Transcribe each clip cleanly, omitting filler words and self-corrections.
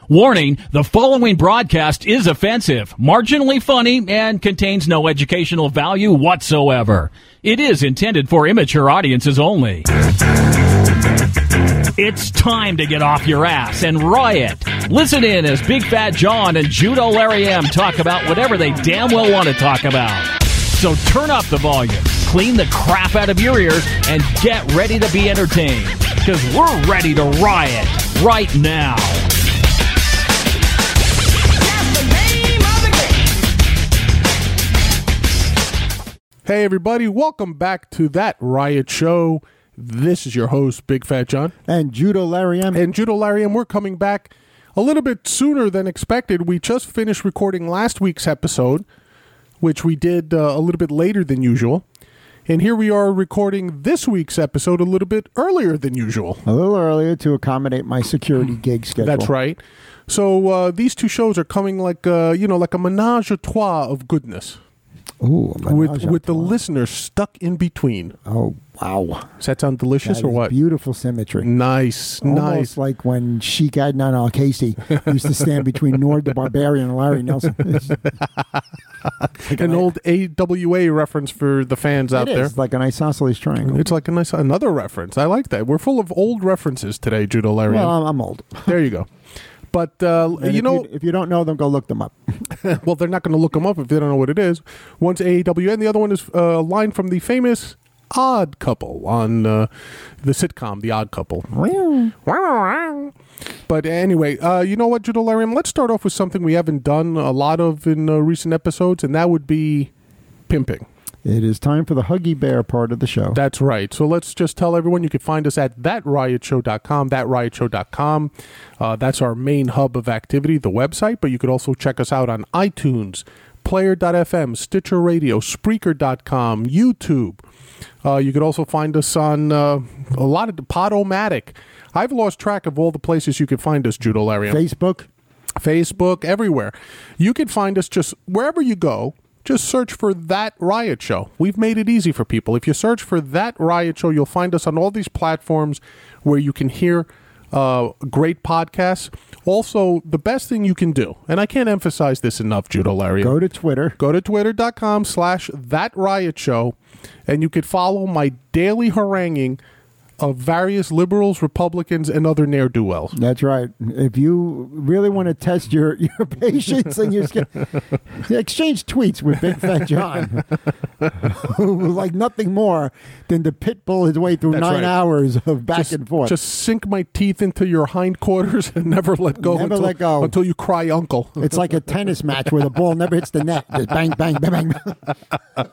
Warning, the following broadcast is offensive, marginally funny, and contains no educational value whatsoever. It is intended for immature audiences only. It's time to get off your ass and riot. Listen in as Big Fat John and Judo Larry M talk about whatever they damn well want to talk about. So turn up the volume, clean the crap out of your ears, and get ready to be entertained. Because we're ready to riot right now. Hey everybody, welcome back to That Riot Show. This is your host, Big Fat John. And Judo Larry M. And Judo Larry M. We're coming back a little bit sooner than expected. We just finished recording last week's episode, which we did a little bit later than usual. And here we are recording this week's episode a little bit earlier than usual. A little earlier to accommodate my security gig schedule. That's right. So these two shows are coming like like a menage a trois of goodness. Ooh, with the listeners stuck in between. Oh, wow. Does that sound delicious or what? Beautiful symmetry. Nice, Almost nice. like when Sheik Adnan Al-Casey used to stand between Nord the Barbarian and Larry Nelson. An old AWA reference for the fans out there. It's like an isosceles triangle. It's like another reference. I like that. We're full of old references today, Judo Larry. Well, I'm old. There you go. But, if you don't know them, go look them up. Well, they're not going to look them up if they don't know what it is. One's AAWA, and the other one is a line from the famous Odd Couple on the sitcom, The Odd Couple. But anyway, you know what, Judo Larry? Let's start off with something we haven't done a lot of in recent episodes, and that would be pimping. It is time for the Huggy Bear part of the show. That's right. So let's just tell everyone you can find us at thatriotshow.com, thatriotshow.com. That's our main hub of activity, the website, but you could also check us out on iTunes, Player.fm, Stitcher Radio, Spreaker.com, YouTube. You could also find us on a lot of Podomatic. I've lost track of all the places you could find us, Judo Larry. Facebook, everywhere. You can find us just wherever you go. Just search for That Riot Show. We've made it easy for people. If you search for That Riot Show, you'll find us on all these platforms where you can hear great podcasts. Also, the best thing you can do, and I can't emphasize this enough, Judo Larry. Go to Twitter. Go to twitter.com/That Riot Show, and you could follow my daily haranguing of various liberals, Republicans, and other ne'er-do-wells. That's right. If you really want to test your patience and your exchange tweets with Big Fat John, who like nothing more than to pit bull his way through 9 hours of back and forth. Just sink my teeth into your hindquarters and never let go. Until you cry uncle. It's like a tennis match where the ball never hits the net. Just bang, bang, bang, bang.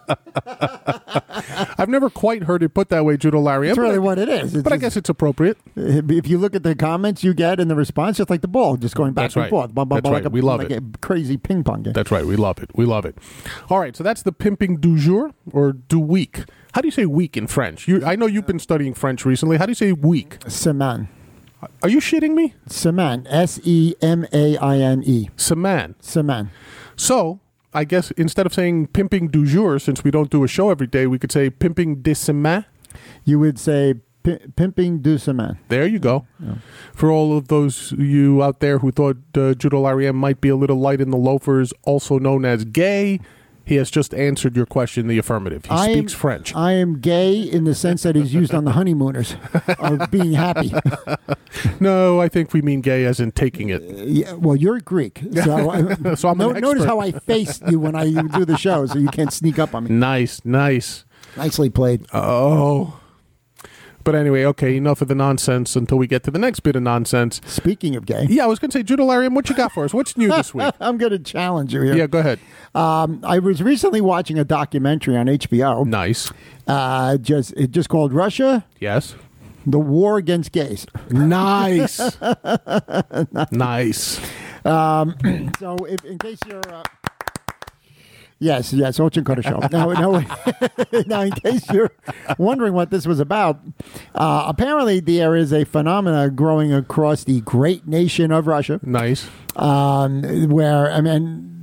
I've never quite heard it put that way, Judo Larry. That's really what it is. But I guess it's appropriate. If you look at the comments you get and the response, it's like the ball just going back and forth. That's right. We love it. Like a crazy ping pong game. That's right. We love it. We love it. All right. So that's the pimping du jour or du week. How do you say week in French? I know you've been studying French recently. How do you say week? Semaine. Are you shitting me? Semaine. S-E-M-A-I-N-E. Semaine. Semaine. So I guess instead of saying pimping du jour, since we don't do a show every day, we could say pimping de semaine. You would say pimping du semaine. There you go. Yeah. For all of those you out there who thought Judo Larry M might be a little light in the loafers, also known as gay, he has just answered your question in the affirmative. He speaks French. I am gay in the sense that he's used on the honeymooners of being happy. No, I think we mean gay as in taking it. Yeah, well, you're Greek. So, so I'm an expert. Notice how I face you when I do the show so you can't sneak up on me. Nice. Nicely played. Oh. But anyway, okay, enough of the nonsense until we get to the next bit of nonsense. Speaking of gay. Yeah, I was going to say, Judo Larry, what you got for us? What's new this week? I'm going to challenge you here. Yeah, go ahead. I was recently watching a documentary on HBO. Nice. Just called Russia. Yes. The War Against Gays. Nice. Nice. So, in case you're... Yes, очень хорошо. Now, in case you're wondering what this was about, apparently there is a phenomena growing across the great nation of Russia. Nice. Where,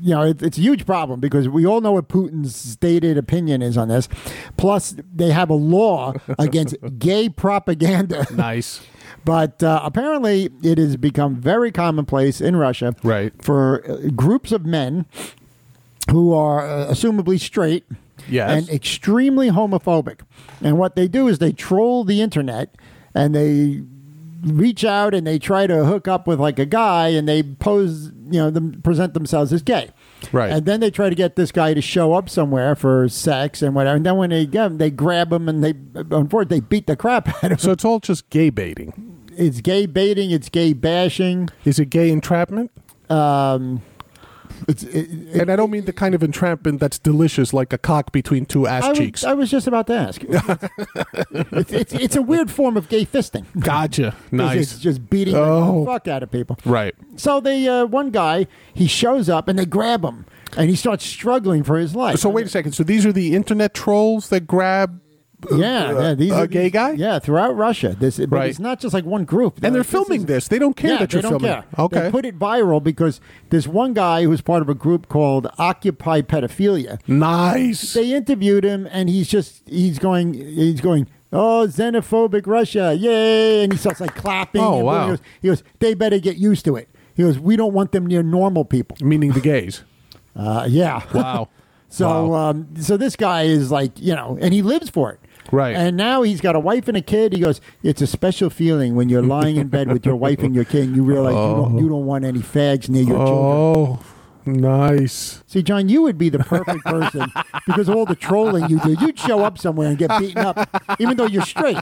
it's a huge problem because we all know what Putin's stated opinion is on this. Plus, they have a law against gay propaganda. Nice. But apparently, it has become very commonplace in Russia for groups of men who are assumably straight and extremely homophobic. And what they do is they troll the internet and they reach out and they try to hook up with like a guy and they present themselves as gay. Right. And then they try to get this guy to show up somewhere for sex and whatever. And then when they get him, they grab him and unfortunately, they beat the crap out of him. So it's all just gay baiting. It's gay baiting. It's gay bashing. Is it gay entrapment? And I don't mean the kind of entrapment that's delicious, like a cock between two ass cheeks. I was just about to ask. It's a weird form of gay fisting. Gotcha. Nice. It's just beating the fuck out of people. Right. So one guy, he shows up and they grab him and he starts struggling for his life. So wait a second. So these are the internet trolls that grab these are gay guy? Yeah, throughout Russia. But it's not just like one group. And they're filming this. They don't care that you're filming. Care. Okay. They put it viral because there's one guy who's part of a group called Occupy Pedophilia. Nice. They interviewed him and he's going, oh, xenophobic Russia, yay. And he starts like clapping. Oh, wow. He goes, they better get used to it. He goes, we don't want them near normal people. Meaning the gays. Yeah. Wow. So so this guy is like, and he lives for it. Right. And now he's got a wife and a kid. He goes, it's a special feeling when you're lying in bed with your wife and your kid and you realize you don't want any fags near your children. Oh, nice. See, John, you would be the perfect person because of all the trolling you do. You'd show up somewhere and get beaten up, even though you're straight.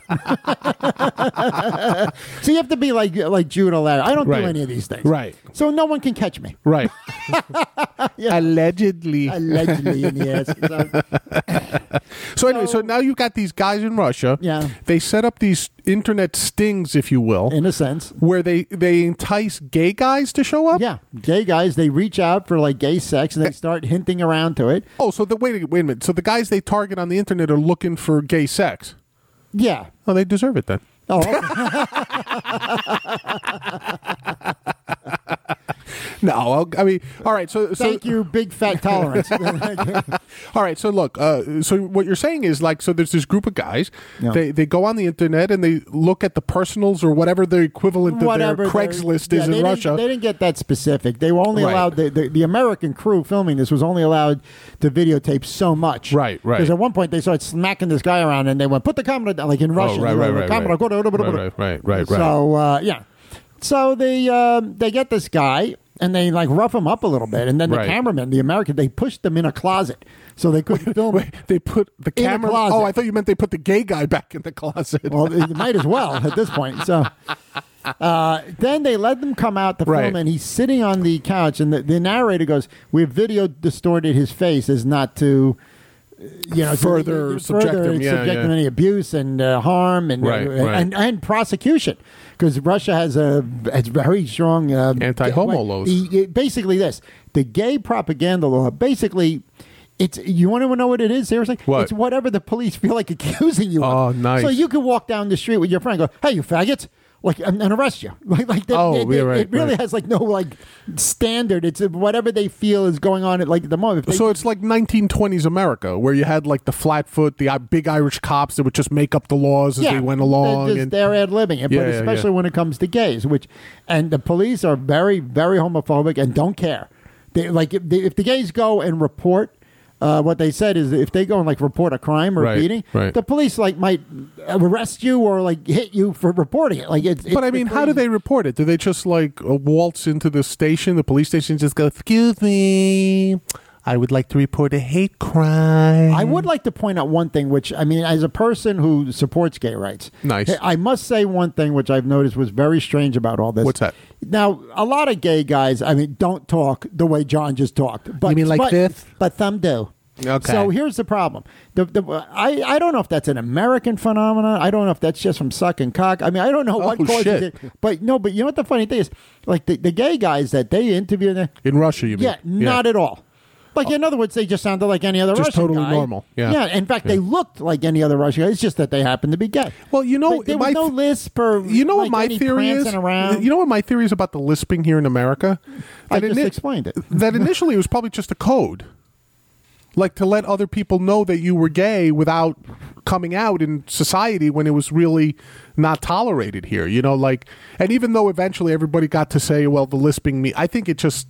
So you have to be like Jude O'Leary. I don't do any of these things. Right. So no one can catch me. Right. Allegedly. Allegedly in the ass. So anyway, so now you've got these guys in Russia. Yeah. They set up these internet stings, if you will. In a sense. Where they entice gay guys to show up? Yeah. Gay guys, they reach out for like gay sex and they start hinting around to it. Oh, so wait a minute. So the guys they target on the internet are looking for gay sex? Yeah. Oh, they deserve it then. Oh, okay. No, I mean, all right. So thank you, big fat tolerance. All right. So look. So what you're saying is so there's this group of guys. Yeah. They go on the internet and they look at the personals or whatever the equivalent of their Craigslist is in Russia. They didn't get that specific. They were only allowed the American crew filming this was only allowed to videotape so much. Right. Because at one point they started smacking this guy around and they went put the camera down, like in Russian. Right. So yeah. So they get this guy. And they rough him up a little bit, and then the cameraman, the American, they pushed them in a closet so they couldn't film. They put the camera. Oh, I thought you meant they put the gay guy back in the closet. Well, they might as well at this point. So then they let them come out to film, and he's sitting on the couch, and the narrator goes, "We've video distorted his face as not to." Further subject him to any abuse and harm and prosecution, because Russia has very strong anti-homo laws. Basically, the gay propaganda law. Basically, you want to know what it is? Seriously, what? It's whatever the police feel like accusing you of. Oh, nice. So you could walk down the street with your friend and go, "Hey, you faggots." And arrest you. It really has no standard. It's whatever they feel is going on at the moment. So it's like 1920s America, where you had the Flatfoot, the big Irish cops that would just make up the laws as they went along. They're ad-libbing it, but especially when it comes to gays, and the police are very, very homophobic and don't care. If the gays go and report. What they said is if they go and report a crime or beating, the police might arrest you or hit you for reporting it. But I mean, how do they report it? Do they just waltz into the station, the police station, just go, "Excuse me, I would like to report a hate crime." I would like to point out one thing, which I mean, as a person who supports gay rights, nice. I must say one thing which I've noticed was very strange about all this. What's that? Now, a lot of gay guys, don't talk the way John just talked. But, you mean this? But some do. Okay. So here's the problem. I don't know if that's an American phenomenon. I don't know if that's just from sucking cock. I don't know what causes it. But you know what the funny thing is? The gay guys that they interview in Russia, you mean? Yeah, not at all. Like, in other words, they just sounded like any other Just Russian totally guy. normal, yeah. Yeah, in fact, they looked like any other Russian guy. It's just that they happened to be gay. Well, you know, Like, there was no lisp or you know like what my any theory is. prancing around. You know what my theory is about the lisping here in America? I That just explained it. That initially it was probably just a code, like to let other people know that you were gay without coming out in society when it was really not tolerated here. You know, like, and even though eventually everybody got to say, well, the lisping me, I think it just.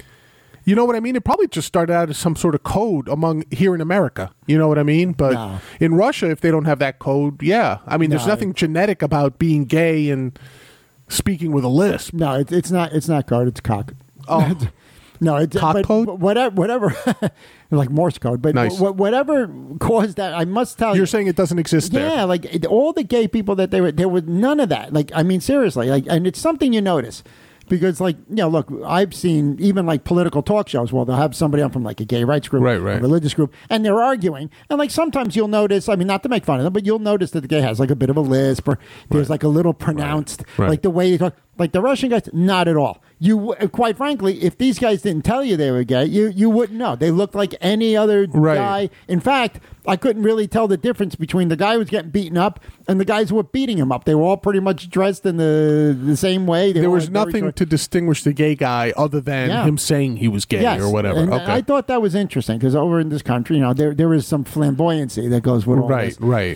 You know what I mean? It probably just started out as some sort of code among here in America. You know what I mean? But No. in Russia, if they don't have that code, yeah. I mean, there's No. nothing genetic about being gay and speaking with a lisp. No, it's not. It's not code. It's cock. Oh. No, it's Cock but code? Whatever, like Morse code. But Nice. whatever caused that, I must tell you. You're saying it doesn't exist there? Yeah, like all the gay people that there was none of that. Like, I mean, seriously, like, and it's something you notice. Because, like, you know, look, I've seen even like political talk shows. Well, they'll have somebody on from like a gay rights group, Right. a religious group, and they're arguing. And like sometimes you'll notice, I mean, not to make fun of them, but you'll notice that the gay has like a bit of a lisp, or there's like a little pronounced, Right. like the way they talk. Like the Russian guys, not at all. You, quite frankly, if these guys didn't tell you they were gay, you wouldn't know. They looked like any other Right. guy. In fact, I couldn't really tell the difference between the guy who was getting beaten up and the guys who were beating him up. They were all pretty much dressed in the same way. They There were was very nothing short. to distinguish the gay guy other than Yeah. him saying he was gay Yes, or whatever. and Okay. I thought that was interesting because over in this country, you know, there is some flamboyancy that goes with all Right, this. right.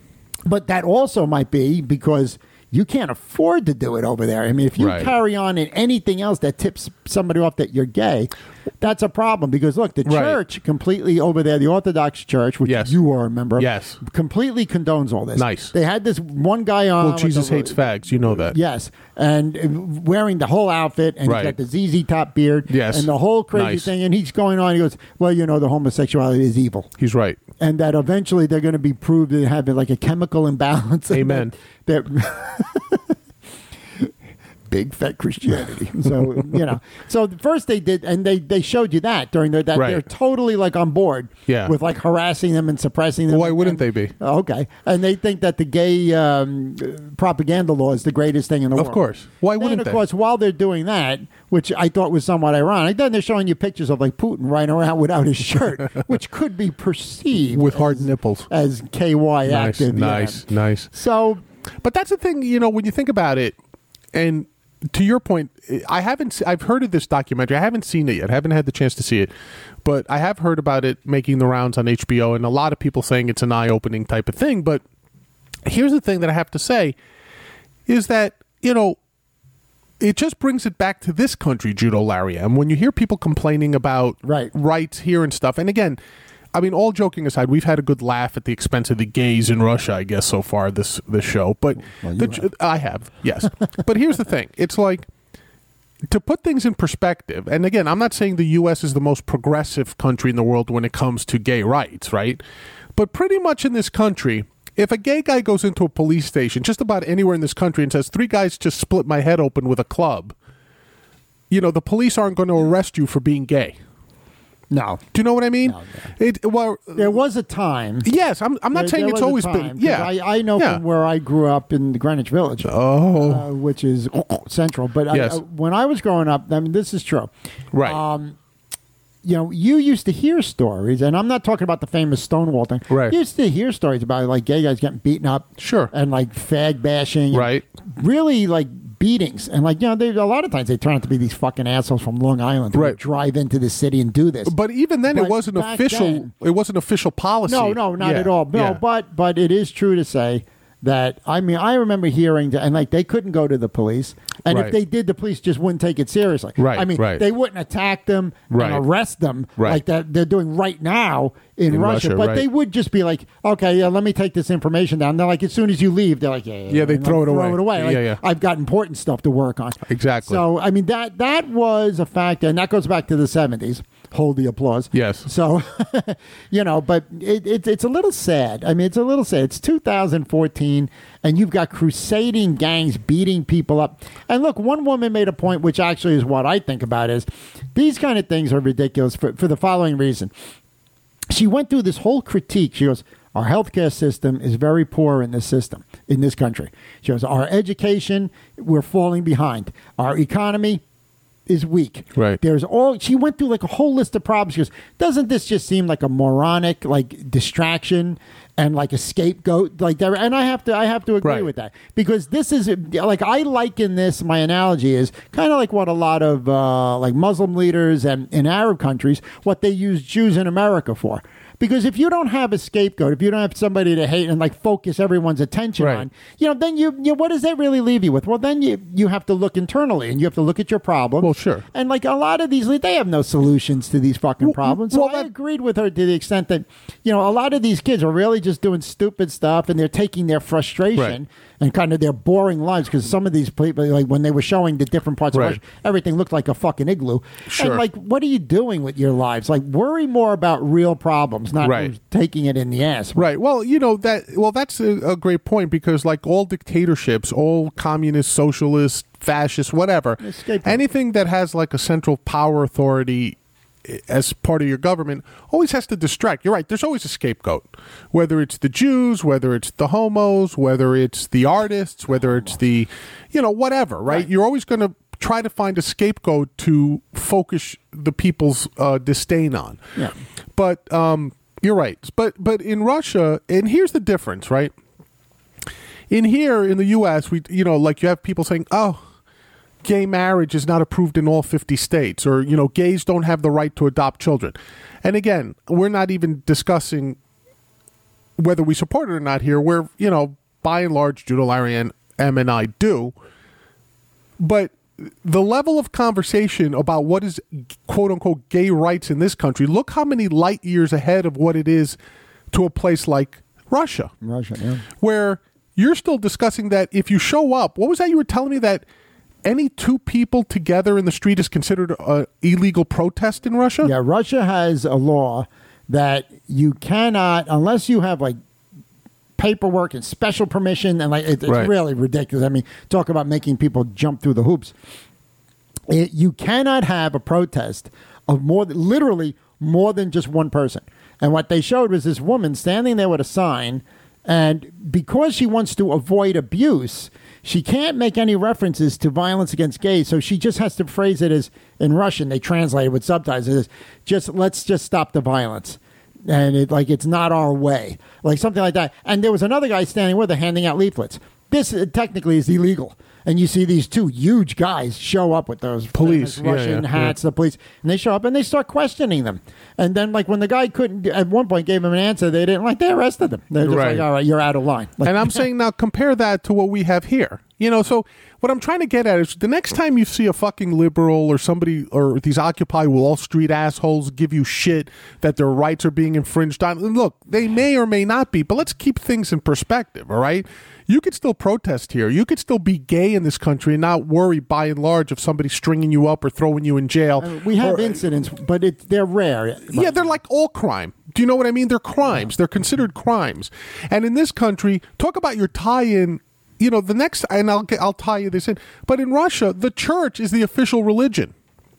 But that also might be because you can't afford to do it over there. I mean, if you Right. carry on in anything else that tips somebody off that you're gay, that's a problem. Because look, the Right. church completely over there, the Orthodox Church, which Yes. you are a member of, Yes. completely condones all this. Nice. They had this one guy on. Well, with Jesus the- hates fags. You know that. Yes, and wearing the whole outfit, and Right. he's got the ZZ Top beard, Yes. and the whole crazy Nice. thing, and he's going on. He goes, "Well, you know, the homosexuality is evil." He's right. And that eventually they're going to be proved to have like a chemical imbalance. and Amen. That big fat Christianity. So you know. So first they did, and they showed you that during that Right. they're totally like on board. Yeah. With like harassing them and suppressing them. Why wouldn't And- they be? Okay, and they think that the gay propaganda law is the greatest thing in the world. Of course. Why Then, wouldn't of they? course, while they're doing that, which I thought was somewhat ironic, then they're showing you pictures of like Putin riding around without his shirt, which could be perceived With hard nipples. as KY Nice, active. yeah. nice. So But that's the thing, you know, when you think about it, and to your point, I've heard of this documentary. I haven't seen it yet. I haven't had the chance to see it, but I have heard about it making the rounds on HBO, and a lot of people saying it's an eye-opening type of thing. But here's the thing that I have to say is that, you know, it just brings it back to this country, Judo Lariam. When you hear people complaining about Right. rights here and stuff, and again, I mean, all joking aside, we've had a good laugh at the expense of the gays in Russia, I guess, so far this show. But I have, yes. But here's the thing: it's like, to put things in perspective. And again, I'm not saying the U.S. is the most progressive country in the world when it comes to gay rights, right? But pretty much in this country, if a gay guy goes into a police station, just about anywhere in this country, and says, 3 guys just split my head open with a club, you know, the police aren't going to arrest you for being gay. no, Do you know what I mean? No. Well, there was a time. yes, I'm not saying There it's was a always time, been. 'cause Yeah, I know Yeah. from where I grew up in the Greenwich Village, which is central. But Yes. when I was growing up, I mean, this is true. right. You know, you used to hear stories, and I'm not talking about the famous Stonewall thing. Right. You used to hear stories about like gay guys getting beaten up, Sure. and like fag bashing, and Right. really like beatings, and like, you know, a lot of times they turn out to be these fucking assholes from Long Island who Right. would drive into the city and do this. But even then, it But wasn't back official. then- It wasn't official policy. No, not Yeah, at all. No, yeah. but it is true to say that, I mean, I remember hearing, and like they couldn't go to the police, and Right. if they did, the police just wouldn't take it seriously. Right, I mean, right. they wouldn't attack them Right. and arrest them Right. like that they're doing right now in Russia. Russia, But right. they would just be like, okay, yeah, let me take this information down. They're like, as soon as you leave, they're like, Yeah, they and throw it away. Throw it away. Like, Yeah, yeah. I've got important stuff to work on. Exactly. So I mean that was a factor, and that goes back to the 70s. Hold the applause. Yes. So, you know, but it's a little sad. I mean, it's a little sad. It's 2014, and you've got crusading gangs beating people up. And look, one woman made a point, which actually is what I think about, is these kind of things are ridiculous for the following reason. She went through this whole critique. She goes, our healthcare system is very poor in this country. She goes, our education, we're falling behind. Our economy, is weak. Right. She went through like a whole list of problems. She goes, doesn't this just seem like a moronic like distraction and like a scapegoat like that? And I have to agree with that, because this is like, I liken this, my analogy is kind of like what a lot of like Muslim leaders and in Arab countries, what they use Jews in America for. Because if you don't have a scapegoat, if you don't have somebody to hate and like focus everyone's attention on, then you what does that really leave you with? Well, then you have to look internally and you have to look at your problems. Well, sure. And like a lot of these, they have no solutions to these fucking problems. So I agreed with her to the extent that, a lot of these kids are really just doing stupid stuff, and they're taking their frustration and kind of their boring lives, because some of these people, like when they were showing the different parts of Russia, everything looked like a fucking igloo. Sure. And like, what are you doing with your lives? Like, worry more about real problems, not who's taking it in the ass. Right. Well, that's a great point, because like all dictatorships, all communist, socialist, fascist, whatever, anything that has like a central power authority as part of your government always has to distract. You're right. There's always a scapegoat, whether it's the Jews, whether it's the homos, whether it's the artists, whether it's the, whatever, right? You're always going to try to find a scapegoat to focus the people's disdain on. Yeah. But you're right. But in Russia, and here's the difference, right? In the U.S., we, like you have people saying, oh, gay marriage is not approved in all 50 states, or, gays don't have the right to adopt children. And again, we're not even discussing whether we support it or not here. We're, by and large, Judah, Larry, and Em and I do. But the level of conversation about what is quote unquote gay rights in this country, look how many light years ahead of what it is to a place like Russia. Where you're still discussing that if you show up, what was that you were telling me, that any two people together in the street is considered an illegal protest in Russia? Yeah, Russia has a law that you cannot, unless you have like paperwork and special permission, and like it's really ridiculous. I mean, talk about making people jump through the hoops. You cannot have a protest of literally more than just one person. And what they showed was this woman standing there with a sign, and because she wants to avoid abuse, she can't make any references to violence against gays, so she just has to phrase it as, in Russian, they translate it with subtitles, let's just stop the violence. And it's not our way. Like something like that. And there was another guy standing with her handing out leaflets. This technically is illegal. And you see these two huge guys show up with those police Russian hats, the police, and they show up and they start questioning them. And then, like, when the guy couldn't, at one point gave him an answer, they didn't like, they arrested them. They're just like, all right, you're out of line. Like, and I'm saying now, compare that to what we have here. So what I'm trying to get at is the next time you see a fucking liberal or somebody, or these Occupy Wall Street assholes give you shit that their rights are being infringed on, look, they may or may not be, but let's keep things in perspective, all right? You could still protest here. You could still be gay in this country and not worry, by and large, of somebody stringing you up or throwing you in jail. We have incidents, but they're rare. Yeah, they're like all crime. Do you know what I mean? They're crimes. They're considered crimes. And in this country, talk about your tie-in. The next, and I'll tie you this in, but in Russia, the church is the official religion.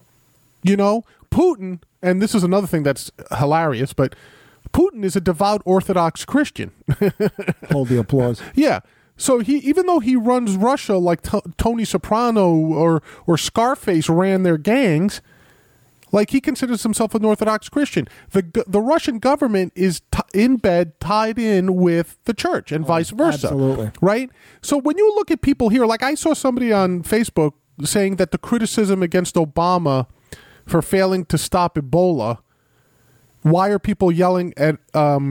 Putin, and this is another thing that's hilarious, but Putin is a devout Orthodox Christian. Hold the applause. Yeah. So even though he runs Russia like Tony Soprano or Scarface ran their gangs, like he considers himself an Orthodox Christian. The Russian government is in bed, tied in with the church, and vice versa. Absolutely. Right? So when you look at people here, like I saw somebody on Facebook saying that the criticism against Obama for failing to stop Ebola, why are people yelling at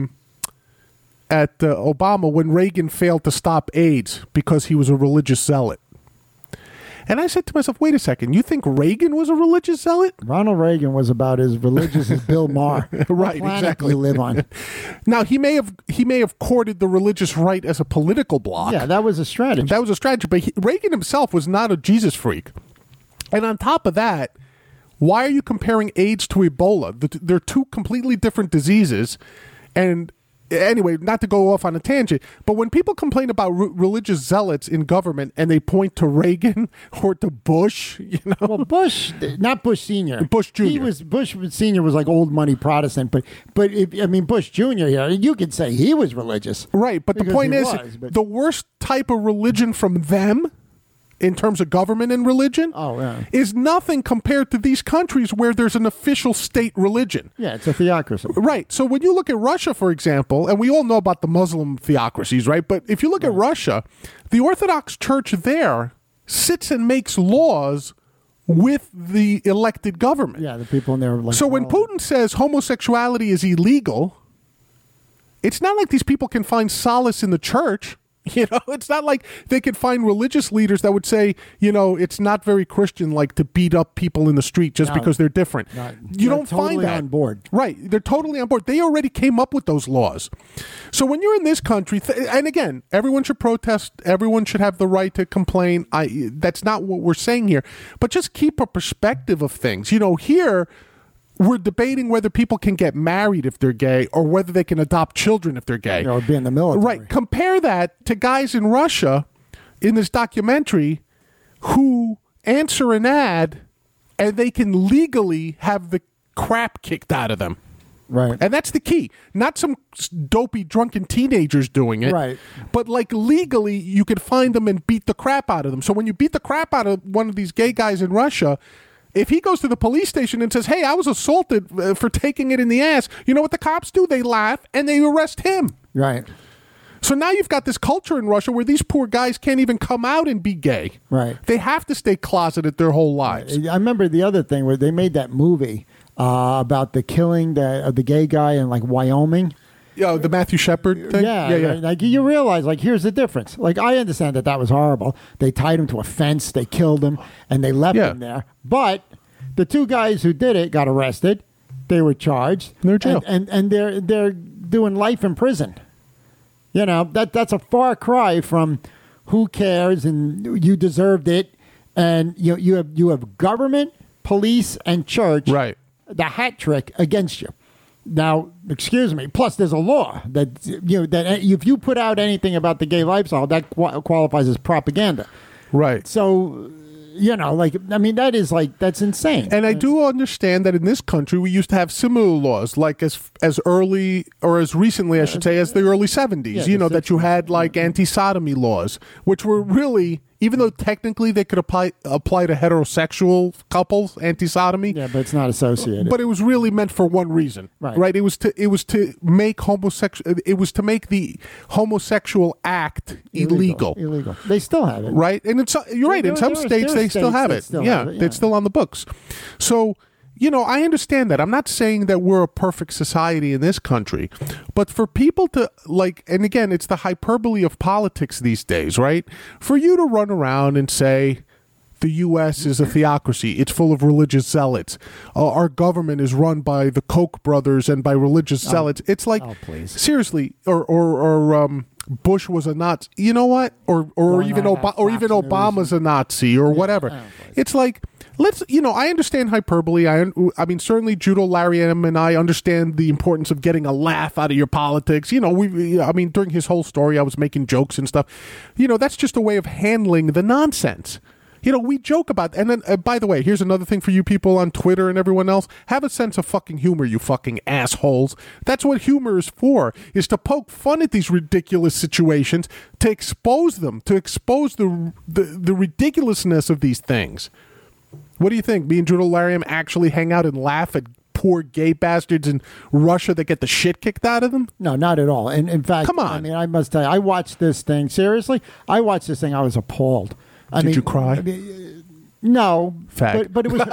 Obama when Reagan failed to stop AIDS because he was a religious zealot? And I said to myself, wait a second, you think Reagan was a religious zealot? Ronald Reagan was about as religious as Bill Maher. Right, exactly. We live on. Now, he may have courted the religious right as a political bloc. Yeah, that was a strategy. But Reagan himself was not a Jesus freak. And on top of that, why are you comparing AIDS to Ebola? They're two completely different diseases. And anyway, not to go off on a tangent, but when people complain about religious zealots in government and they point to Reagan or to Bush, Well, Bush, not Bush Sr. Bush Jr. Bush Sr. was like old money Protestant, but Bush Jr. here, you could say he was religious. Right, but the point is, the worst type of religion from them in terms of government and religion is nothing compared to these countries where there's an official state religion. Yeah, it's a theocracy. Right. So when you look at Russia, for example, and we all know about the Muslim theocracies, right? But if you look at Russia, the Orthodox Church there sits and makes laws with the elected government. Yeah, the people in there are like... So when Putin says homosexuality is illegal, it's not like these people can find solace in the church. You know, it's not like they could find religious leaders that would say, you know, it's not very Christian-like to beat up people in the street just because they're different. You don't find that. On board. Right. They're totally on board. They already came up with those laws. So when you're in this country, and again, everyone should protest. Everyone should have the right to complain. That's not what we're saying here. But just keep a perspective of things. You know, here... we're debating whether people can get married if they're gay or whether they can adopt children if they're gay. Or be in the military. Right. Compare that to guys in Russia in this documentary who answer an ad and they can legally have the crap kicked out of them. Right. And that's the key. Not some dopey, drunken teenagers doing it. Right. But like legally, you could find them and beat the crap out of them. So when you beat the crap out of one of these gay guys in Russia... if he goes to the police station and says, hey, I was assaulted for taking it in the ass, you know what the cops do? They laugh and they arrest him. Right. So now you've got this culture in Russia where these poor guys can't even come out and be gay. Right. They have to stay closeted their whole lives. I remember the other thing where they made that movie about the killing of the gay guy in like Wyoming. Yeah, the Matthew Shepard thing? Yeah. Like you realize, like, here's the difference. Like, I understand that was horrible. They tied him to a fence, they killed him, and they left him there. But the two guys who did it got arrested. They were charged. They're in jail. And they're doing life in prison. You know, that's a far cry from who cares and you deserved it. And you have government, police, and church. Right. The hat trick against you. Now, excuse me. Plus, there's a law that that if you put out anything about the gay lifestyle, that qualifies as propaganda. Right. So, that's insane. And I do understand that in this country we used to have similar laws, like as early or as recently, I should say, as the early 70s. That you had like anti-sodomy laws, which were really. Even though technically they could apply to heterosexual couples, anti-sodomy. Yeah, but it's not associated. But it was really meant for one reason, right? It was to make the homosexual act illegal. They still have it, right? And you're right. In some states, they still have it. It's still on the books. So. I understand that. I'm not saying that we're a perfect society in this country, but for people to and again, it's the hyperbole of politics these days, right? For you to run around and say the U.S. is a theocracy, it's full of religious zealots, our government is run by the Koch brothers and by religious zealots. It's like, seriously, or Bush was a Nazi. You know what? Or even Obama's a Nazi or whatever. It's like. I understand hyperbole. I mean, certainly Judo Lariam and I understand the importance of getting a laugh out of your politics. During his whole story, I was making jokes and stuff. That's just a way of handling the nonsense. We joke about, and then, by the way, here's another thing for you people on Twitter and everyone else. Have a sense of fucking humor, you fucking assholes. That's what humor is for, is to poke fun at these ridiculous situations, to expose them, to expose the ridiculousness of these things. What do you think? Me and Judo Lariam actually hang out and laugh at poor gay bastards in Russia that get the shit kicked out of them? No, not at all. And in fact, come on. I mean, I must tell you, I watched this thing. Seriously, I watched this thing. I was appalled. Did you cry? No, Fag. but it was.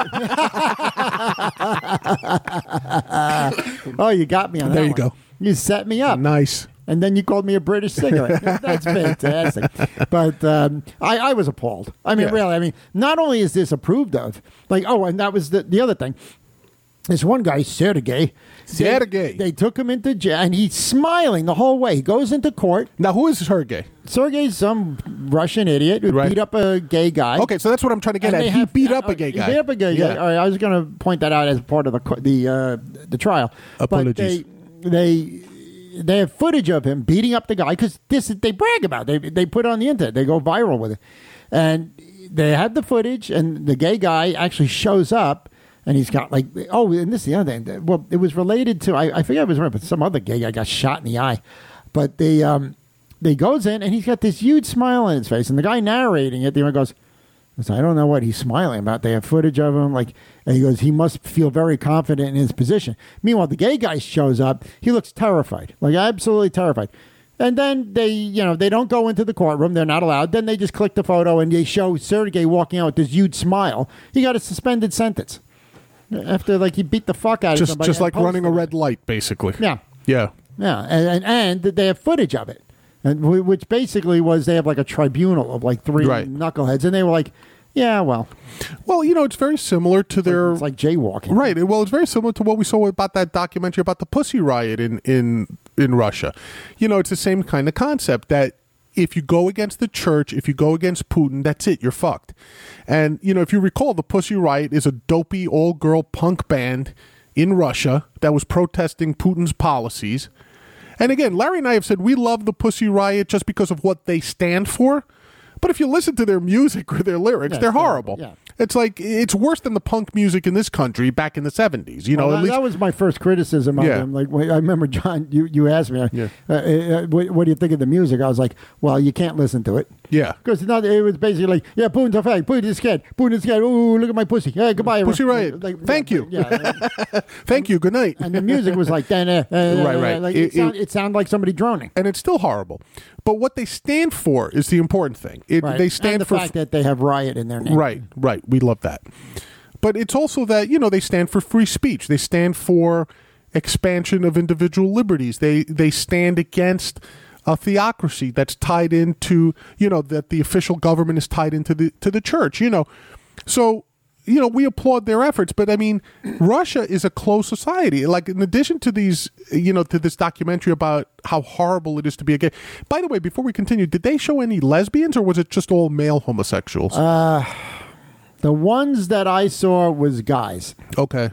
Oh, you got me on that. There you one. go. You set me up. Nice. And then you called me a British cigarette. That's fantastic. But I was appalled. I mean, really. I mean, not only is this approved of, and that was the other thing. This one guy, Sergey. They took him into jail, and he's smiling the whole way. He goes into court. Now, who is Sergey? Sergey's some Russian idiot who beat up a gay guy. Okay, so that's what I'm trying to get at. He beat up a gay guy. He beat up a gay guy. All right, I was going to point that out as part of the trial. Apologies. But they have footage of him beating up the guy because they brag about it. They put it on the internet. They go viral with it. And they have the footage, and the gay guy actually shows up, and he's got and this is the other thing. Well, it was related to, I forget it was right, but some other gay guy got shot in the eye. But they goes in, and he's got this huge smile on his face, and the guy narrating it, the one goes, So I don't know what he's smiling about. They have footage of him, and he goes, he must feel very confident in his position. Meanwhile, the gay guy shows up. He looks terrified, absolutely terrified. And then they don't go into the courtroom. They're not allowed. Then they just click the photo, and they show Sergey walking out with this huge smile. He got a suspended sentence after he beat the fuck out of somebody. Just like running a red light, basically. Yeah. Yeah. Yeah, and they have footage of it, which basically was they have a tribunal of three knuckleheads, and they were like, yeah, well, it's very similar to their... It's like jaywalking. Right. Well, it's very similar to what we saw about that documentary about the Pussy Riot in Russia. It's the same kind of concept that if you go against the church, if you go against Putin, that's it. You're fucked. And, if you recall, the Pussy Riot is a dopey all-girl punk band in Russia that was protesting Putin's policies. And again, Larry and I have said we love the Pussy Riot just because of what they stand for. But if you listen to their music or their lyrics, they're horrible. Yeah. It's worse than the punk music in this country back in the 70s. At least, that was my first criticism of them. I remember, John, you asked me, what do you think of the music? I was like, well, you can't listen to it. Yeah. Because it was basically Putin's a fag, Putin is scared, Ooh, look at my pussy. Hey, goodbye, everyone. Pussy Riot. Thank you. Yeah. Thank you. Good night. And the music was right. It sounded like somebody droning. And it's still horrible. But what they stand for is the important thing. They stand and the for fact that they have riot in their name. Right. We love that. But it's also that, they stand for free speech. They stand for expansion of individual liberties. They stand against a theocracy that's tied into, that the official government is tied into the church, So, we applaud their efforts, but I mean, Russia is a closed society. In addition to these, to this documentary about how horrible it is to be a gay. By the way, before we continue, did they show any lesbians or was it just all male homosexuals? The ones that I saw was guys. Okay.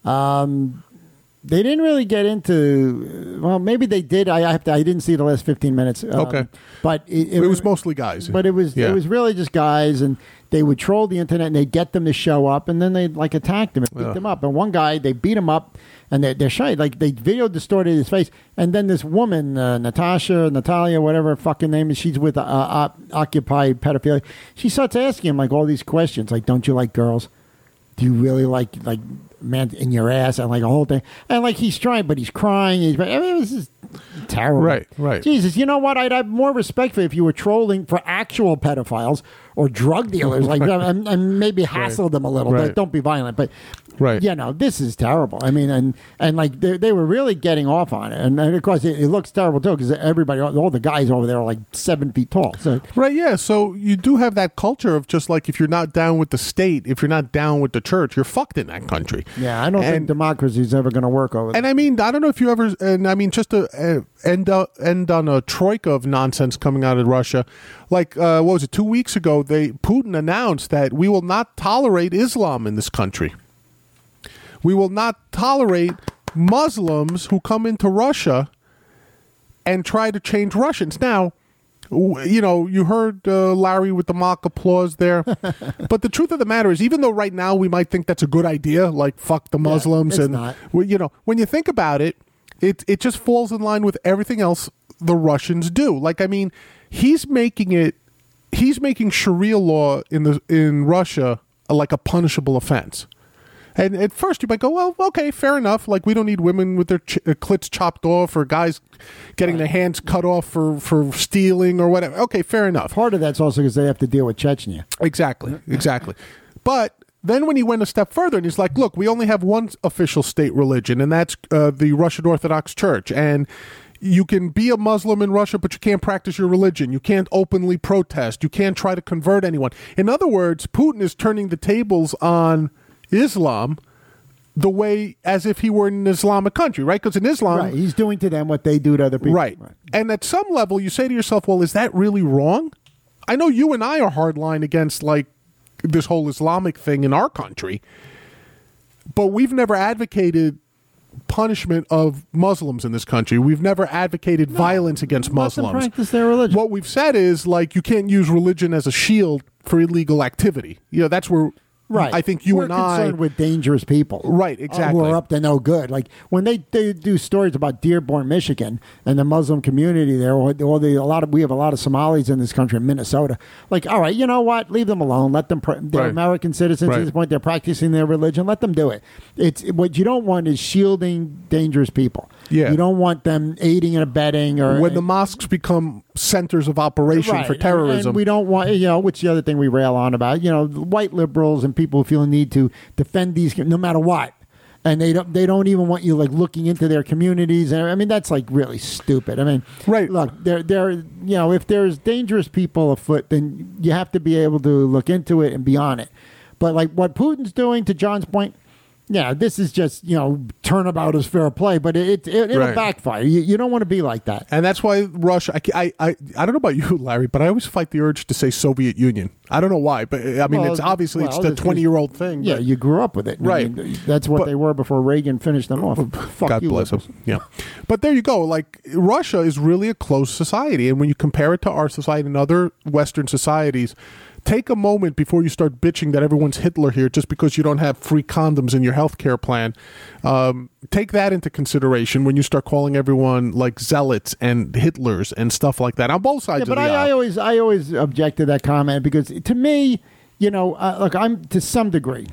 They didn't really get into. Well, maybe they did. I didn't see the last 15 minutes. Okay, but it was mostly guys. But it was really just guys, and they would troll the internet and they'd get them to show up, and then they'd attack them and beat them up. And one guy, they beat him up, and they're shy. They video distorted his face, and then this woman, Natalia, whatever her fucking name is, she's with Occupy Pedophilia. She starts asking him all these questions, don't you like girls? Do you really like man in your ass and a whole thing? And he's trying, but he's crying. This is terrible. Right. Jesus, you know what? I'd have more respect for if you were trolling for actual pedophiles or drug dealers, and maybe hassle them a little. But don't be violent. But this is terrible. I mean, and they were really getting off on it, and of course it looks terrible too because everybody, all the guys over there are 7 feet tall. So So you do have that culture of just if you're not down with the state, if you're not down with the church, you're fucked in that country. Yeah, I don't think democracy is ever going to work over there. And I mean, I don't know if you ever, just to end on a troika of nonsense coming out of Russia, what was it, 2 weeks ago, Putin announced that we will not tolerate Islam in this country. We will not tolerate Muslims who come into Russia and try to change Russians. Now, you heard Larry with the mock applause there. But the truth of the matter is, even though right now we might think that's a good idea, fuck the Muslims, it's not. When you think about it, it just falls in line with everything else the Russians do. He's making Sharia law in Russia a punishable offense. And at first you might go, well, okay, fair enough. We don't need women with their clits chopped off or guys getting their hands cut off for stealing or whatever. Okay, fair enough. Part of that's also because they have to deal with Chechnya. Exactly. But then when he went a step further and he's like, look, we only have one official state religion, and that's the Russian Orthodox Church. And you can be a Muslim in Russia, but you can't practice your religion. You can't openly protest. You can't try to convert anyone. In other words, Putin is turning the tables on Islam the way as if he were in an Islamic country, right? Because in Islam, he's doing to them what they do to other people, right? And at some level, you say to yourself, "Well, is that really wrong?" I know you and I are hardline against this whole Islamic thing in our country, but we've never advocated punishment of Muslims in this country. We've never advocated violence against Muslims. Let them practice their religion. What we've said is you can't use religion as a shield for illegal activity. That's where Right. I think We're concerned with dangerous people. Right, exactly. Who are up to no good. Like when they do stories about Dearborn, Michigan, and the Muslim community there, we have a lot of Somalis in this country, in Minnesota. Like, all right, you know what? Leave them alone. Let them. They're American citizens at this point. They're practicing their religion. Let them do it. It's what you don't want is shielding dangerous people. Yeah. You don't want them aiding and abetting or when the mosques become centers of operation for terrorism. And we don't want, which the other thing we rail on about, white liberals and people who feel a need to defend these no matter what. And they don't even want you like looking into their communities. And I mean, that's like really stupid. I mean, look, they're if there's dangerous people afoot, then you have to be able to look into it and be on it. But like what Putin's doing, to John's point, yeah, this is just, turnabout is fair play, but it'll backfire. You don't want to be like that. And that's why Russia, I don't know about you, Larry, but I always fight the urge to say Soviet Union. I don't know why, but I mean, it's obviously it's the 20-year-old thing. Yeah, you grew up with it. Right. I mean, that's what they were before Reagan finished them off. Fuck God you, bless them. liberals. Yeah. But there you go. Like, Russia is really a closed society. And when you compare it to our society and other Western societies, take a moment before you start bitching that everyone's Hitler here just because you don't have free condoms in your health care plan. Take that into consideration when you start calling everyone like zealots and Hitlers and stuff like that on both sides of the aisle. But I always object to that comment because to me, look, I'm to some degree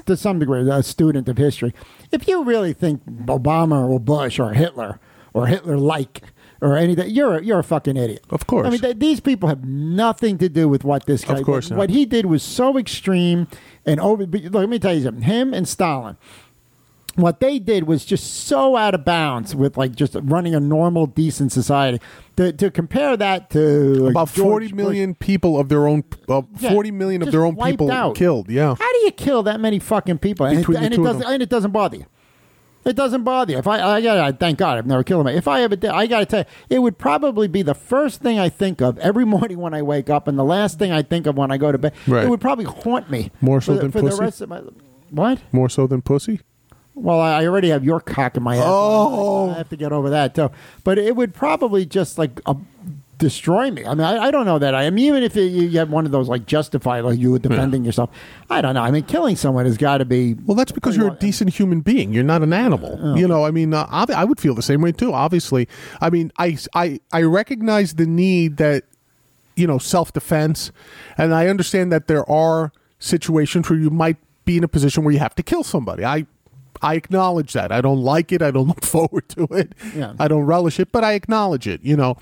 a student of history. If you really think Obama or Bush or Hitler or Hitler-like or anything, you're a fucking idiot. Of course. I mean, these people have nothing to do with what this guy. Of course not. What he did was so extreme and over. Look, let me tell you something. Him and Stalin, what they did was just so out of bounds with like just running a normal, decent society. To compare that to like about 40 million people of their own, 40 million of their own people out. Killed. Yeah. How do you kill that many fucking people? And it doesn't bother you. It doesn't bother you. If I thank God I've never killed him. If I ever did, I got to tell you, it would probably be the first thing I think of every morning when I wake up, and the last thing I think of when I go to bed. Right. It would probably haunt me more so than for pussy. The rest of my what? More so than pussy. Well, I already have your cock in my ass. Oh, I have to get over that too. But it would probably just like destroy me. I mean, I don't know that. I mean, even if you have one of those like Justify, like you were defending yourself. I don't know. I mean, killing someone has got to be. Well, that's because you're a decent human being. You're not an animal. Oh. I mean, I would feel the same way too. Obviously, I mean, I recognize the need that self-defense, and I understand that there are situations where you might be in a position where you have to kill somebody. I acknowledge that. I don't like it. I don't look forward to it. Yeah. I don't relish it, but I acknowledge it.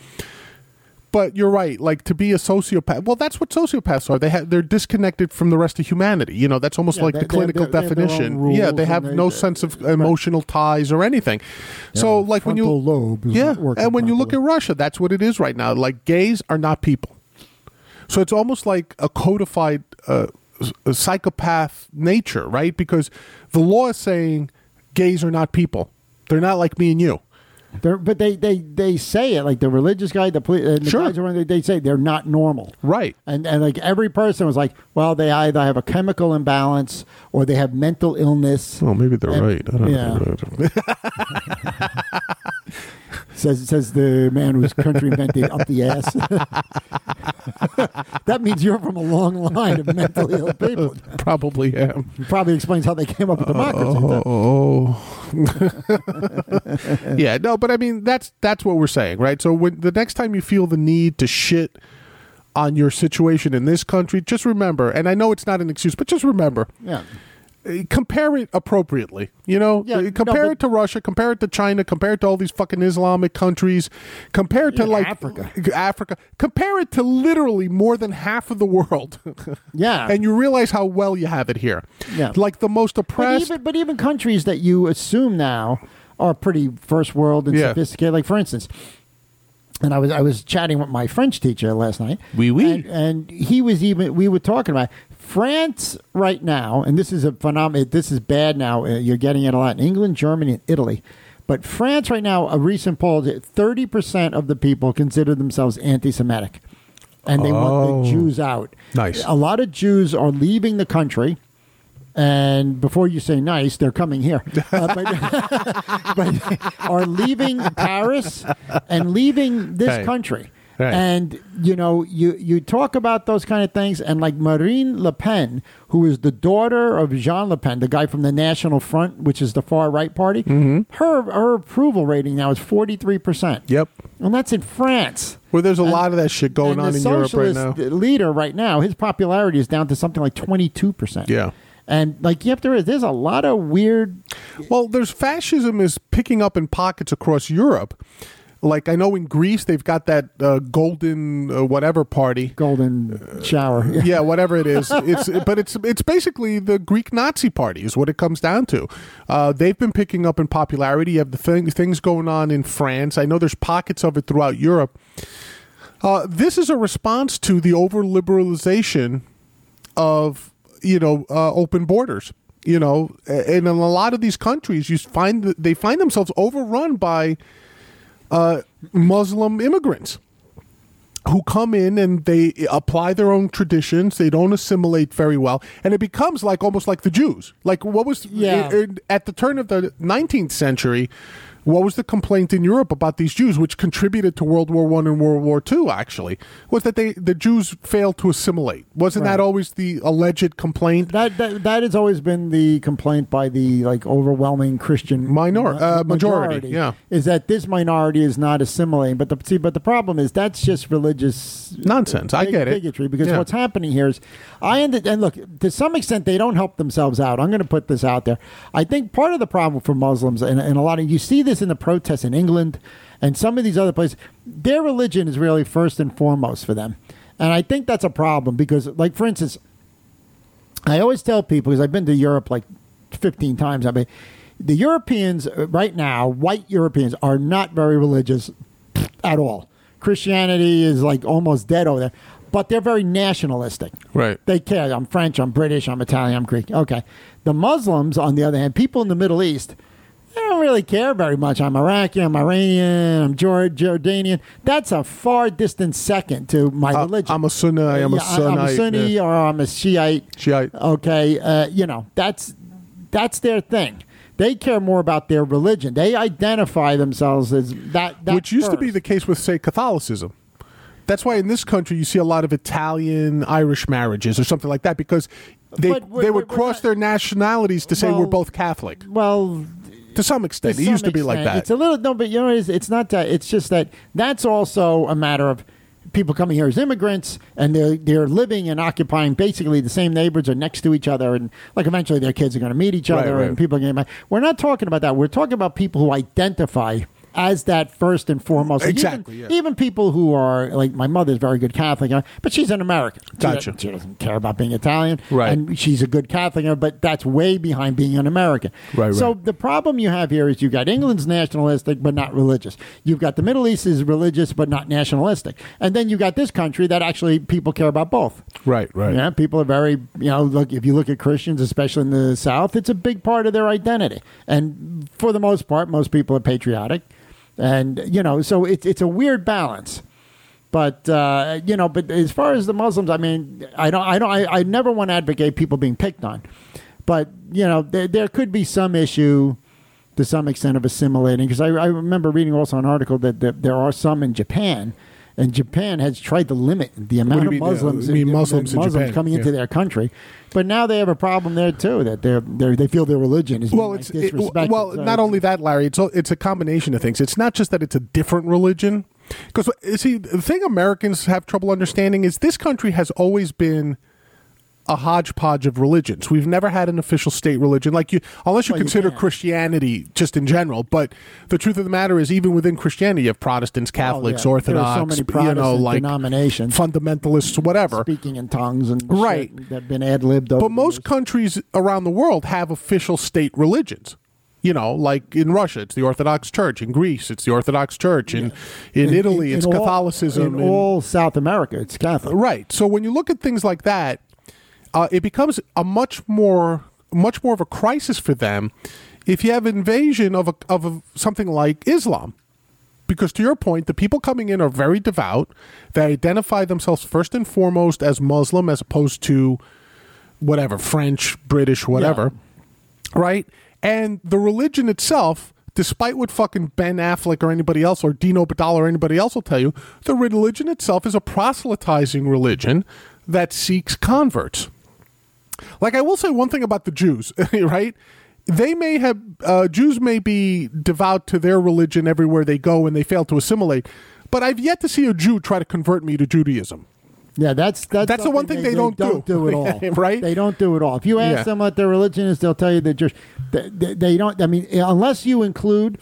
But you're right. Like, to be a sociopath, well, that's what sociopaths are. They're disconnected from the rest of humanity. That's almost like the clinical definition. They have no sense of emotional ties or anything. So, like when you and when you look at Russia, that's what it is right now. Like, gays are not people. So it's almost like a codified a psychopath nature, right? Because the law is saying gays are not people. They're not like me and you. But they say it, like the religious guy, the guys around, they say they're not normal, right? And like every person was like, well, they either have a chemical imbalance or they have mental illness. Well, maybe they're right. I don't know. Says the man whose country invented up the ass. That means you're from a long line of mentally ill people. Probably am. Probably explains how they came up with democracy. Yeah, no, but I mean that's what we're saying, right? So when the next time you feel the need to shit on your situation in this country, just remember, and I know it's not an excuse, but just remember. Yeah. Compare it appropriately, compare it to Russia, compare it to China, compare it to all these fucking Islamic countries, compare it to like Africa, compare it to literally more than half of the world. Yeah. And you realize how well you have it here. Yeah. Like the most oppressed. But even countries that you assume now are pretty first world and sophisticated, like for instance, and I was chatting with my French teacher last night. And we were talking about France right now, and this is a phenomenon. This is bad now. You're getting it a lot in England, Germany, and Italy. But France right now, a recent poll, 30% of the people consider themselves anti-Semitic, and they want the Jews out. Nice. A lot of Jews are leaving the country. And before you say nice, they're coming here. But are leaving Paris and leaving this country. Right. And, you talk about those kind of things, and like Marine Le Pen, who is the daughter of Jean Le Pen, the guy from the National Front, which is the far-right party, her approval rating now is 43%. Yep. And that's in France. Well, there's a lot of that shit going on in Europe right now. The leader right now, his popularity is down to something like 22%. Yeah. And there's a lot of weird. Well, there's fascism is picking up in pockets across Europe. Like I know in Greece they've got that golden whatever party, golden shower. Yeah, whatever it is. It's basically the Greek Nazi party is what it comes down to. They've been picking up in popularity. You have the things going on in France. I know there's pockets of it throughout Europe. This is a response to the over liberalization of open borders. And in a lot of these countries, they find themselves overrun by Muslim immigrants who come in and they apply their own traditions. They don't assimilate very well, and it becomes almost like the Jews. Like what was at the turn of the 19th century? What was the complaint in Europe about these Jews, which contributed to World War I and World War II, actually, was that the Jews failed to assimilate. Wasn't that always the alleged complaint? That has always been the complaint by the overwhelming Christian majority. Yeah, is that this minority is not assimilating. But the problem is that's just religious nonsense. I get it. Bigotry, because what's happening here is and look, to some extent they don't help themselves out. I'm going to put this out there. I think part of the problem for Muslims and a lot of you see this in the protests in England and some of these other places, their religion is really first and foremost for them. And I think that's a problem because, like, for instance, I always tell people, because I've been to Europe like 15 times, the Europeans right now, white Europeans, are not very religious at all. Christianity is like almost dead over there. But they're very nationalistic. Right. They care. I'm French, I'm British, I'm Italian, I'm Greek. Okay. The Muslims, on the other hand, people in the Middle East, they don't really care very much. I'm Iraqi, I'm Iranian, I'm Jordanian. That's a far distant second to my religion. I'm a Sunni, I'm a Sunnite. I'm a Sunni or I'm a Shiite. Okay. That's their thing. They care more about their religion. They identify themselves as that which used first. To be the case with, say, Catholicism. That's why in this country you see a lot of Italian-Irish marriages or something like that because they would cross their nationalities to say we're both Catholic. Well, to some extent. It used to be like that. It's a little, no, but it's not that. It's just that that's also a matter of people coming here as immigrants and they're living and occupying basically the same neighborhoods or next to each other. And like eventually their kids are going to meet each other and people are going to. We're not talking about that. We're talking about people who identify as that first and foremost. Exactly. Even people who are, like, my mother's very good Catholic, but she's an American. Gotcha. She doesn't care about being Italian. Right. And she's a good Catholic, but that's way behind being an American. Right. So the problem you have here is you've got England's nationalistic, but not religious. You've got the Middle East is religious, but not nationalistic. And then you've got this country that actually people care about both. Right. Yeah, people are very, look, if you look at Christians, especially in the South, it's a big part of their identity. And for the most part, most people are patriotic. And, so it's a weird balance. But, but as far as the Muslims, I mean, I never want to advocate people being picked on. But, there could be some issue to some extent of assimilating. Because I remember reading also an article that there are some in Japan. And Japan has tried to limit the amount of Muslims, Muslims coming into their country. But now they have a problem there, too, that they feel their religion is being disrespected. Not only that, Larry, it's a combination of things. It's not just that it's a different religion. Because, see, the thing Americans have trouble understanding is this country has always been a hodgepodge of religions. We've never had an official state religion, unless you consider Christianity just in general. But the truth of the matter is, even within Christianity, you have Protestants, Catholics, Orthodox, there are so many Protestant denominations, fundamentalists, whatever, speaking in tongues and right that have been ad-libbed. But most countries around the world have official state religions. Like in Russia, it's the Orthodox Church. In Greece, it's the Orthodox Church. In Italy, it's Catholicism. In all South America, it's Catholic. Right. So when you look at things like that, it becomes a much more of a crisis for them if you have invasion of something like Islam. Because to your point, the people coming in are very devout. They identify themselves first and foremost as Muslim as opposed to whatever, French, British, whatever. Yeah. Right? And the religion itself despite what fucking Ben Affleck or anybody else or Dino Badal or anybody else will tell you, the religion itself is a proselytizing religion that seeks converts. Like, I will say one thing about the Jews, right? They may have, Jews may be devout to their religion everywhere they go and they fail to assimilate, but I've yet to see a Jew try to convert me to Judaism. Yeah, that's the one thing they don't do at all. Right? They don't do it all. If you ask them what their religion is, they'll tell you they're Jewish. They don't. I mean, unless you include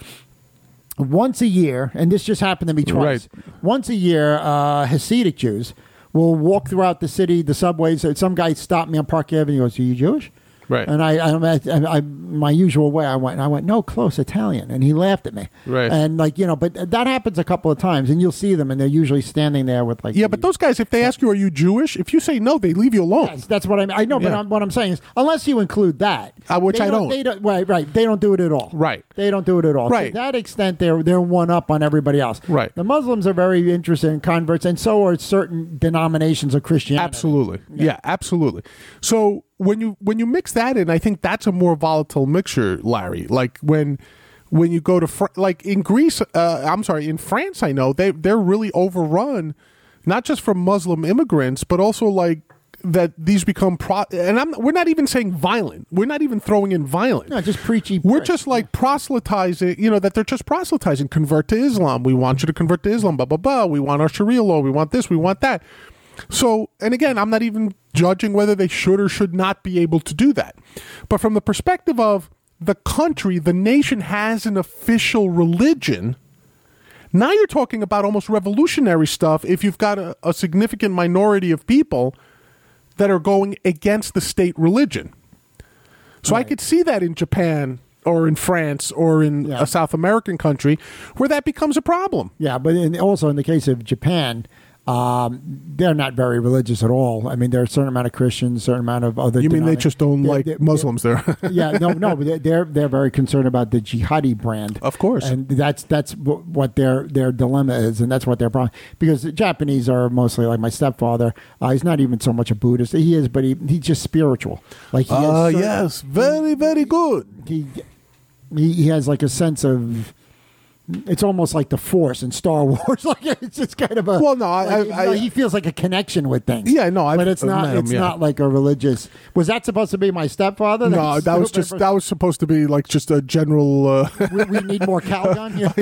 once a year, and this just happened to me twice. Right. Once a year, Hasidic Jews will walk throughout the city, the subways. Some guy stopped me on Park Avenue. He goes, "Are you Jewish?" Right. And I my usual way, I went, no, close, Italian. And he laughed at me. Right. And but that happens a couple of times, and you'll see them, and they're usually standing there with like. Yeah, but those guys, if they ask you, are you Jewish? If you say no, they leave you alone. Yes, that's what I mean. I know, but what I'm saying is, unless you include that. Which I don't. They don't. Right. They don't do it at all. Right. They don't do it at all. Right. To that extent, they're one up on everybody else. Right. The Muslims are very interested in converts, and so are certain denominations of Christianity. Absolutely. Yeah, absolutely. So when you mix that in, I think that's a more volatile mixture, Larry. Like when you go to like in Greece, in France, I know they're really overrun, not just from Muslim immigrants, but also like that these become we're not even saying violent. We're not even throwing in violent. No, just preachy. We're just like proselytizing, that they're just proselytizing. Convert to Islam. We want you to convert to Islam, blah, blah, blah. We want our Sharia law. We want this. We want that. So, and again, I'm not even judging whether they should or should not be able to do that. But from the perspective of the country, the nation has an official religion. Now you're talking about almost revolutionary stuff if you've got a significant minority of people that are going against the state religion. So I could see that in Japan or in France or in a South American country where that becomes a problem. Yeah, but also in the case of Japan, they're not very religious at all. I mean, there are a certain amount of Christians, a certain amount of other. You mean they just don't like Muslims there? Yeah, no, but they're very concerned about the jihadi brand, of course, and that's what their dilemma is, and that's what their problem. Because the Japanese are mostly like my stepfather. He's not even so much a Buddhist. He is, but he's just spiritual. Like yes, very very good. He has like a sense of. It's almost like the Force in Star Wars. Like it's just kind of a. Well, no, he feels like a connection with things. Yeah, no, but it's not. It's not like a religious. Was that supposed to be my stepfather? No, that was supposed to be like just a general. We need more Calgon. Yeah.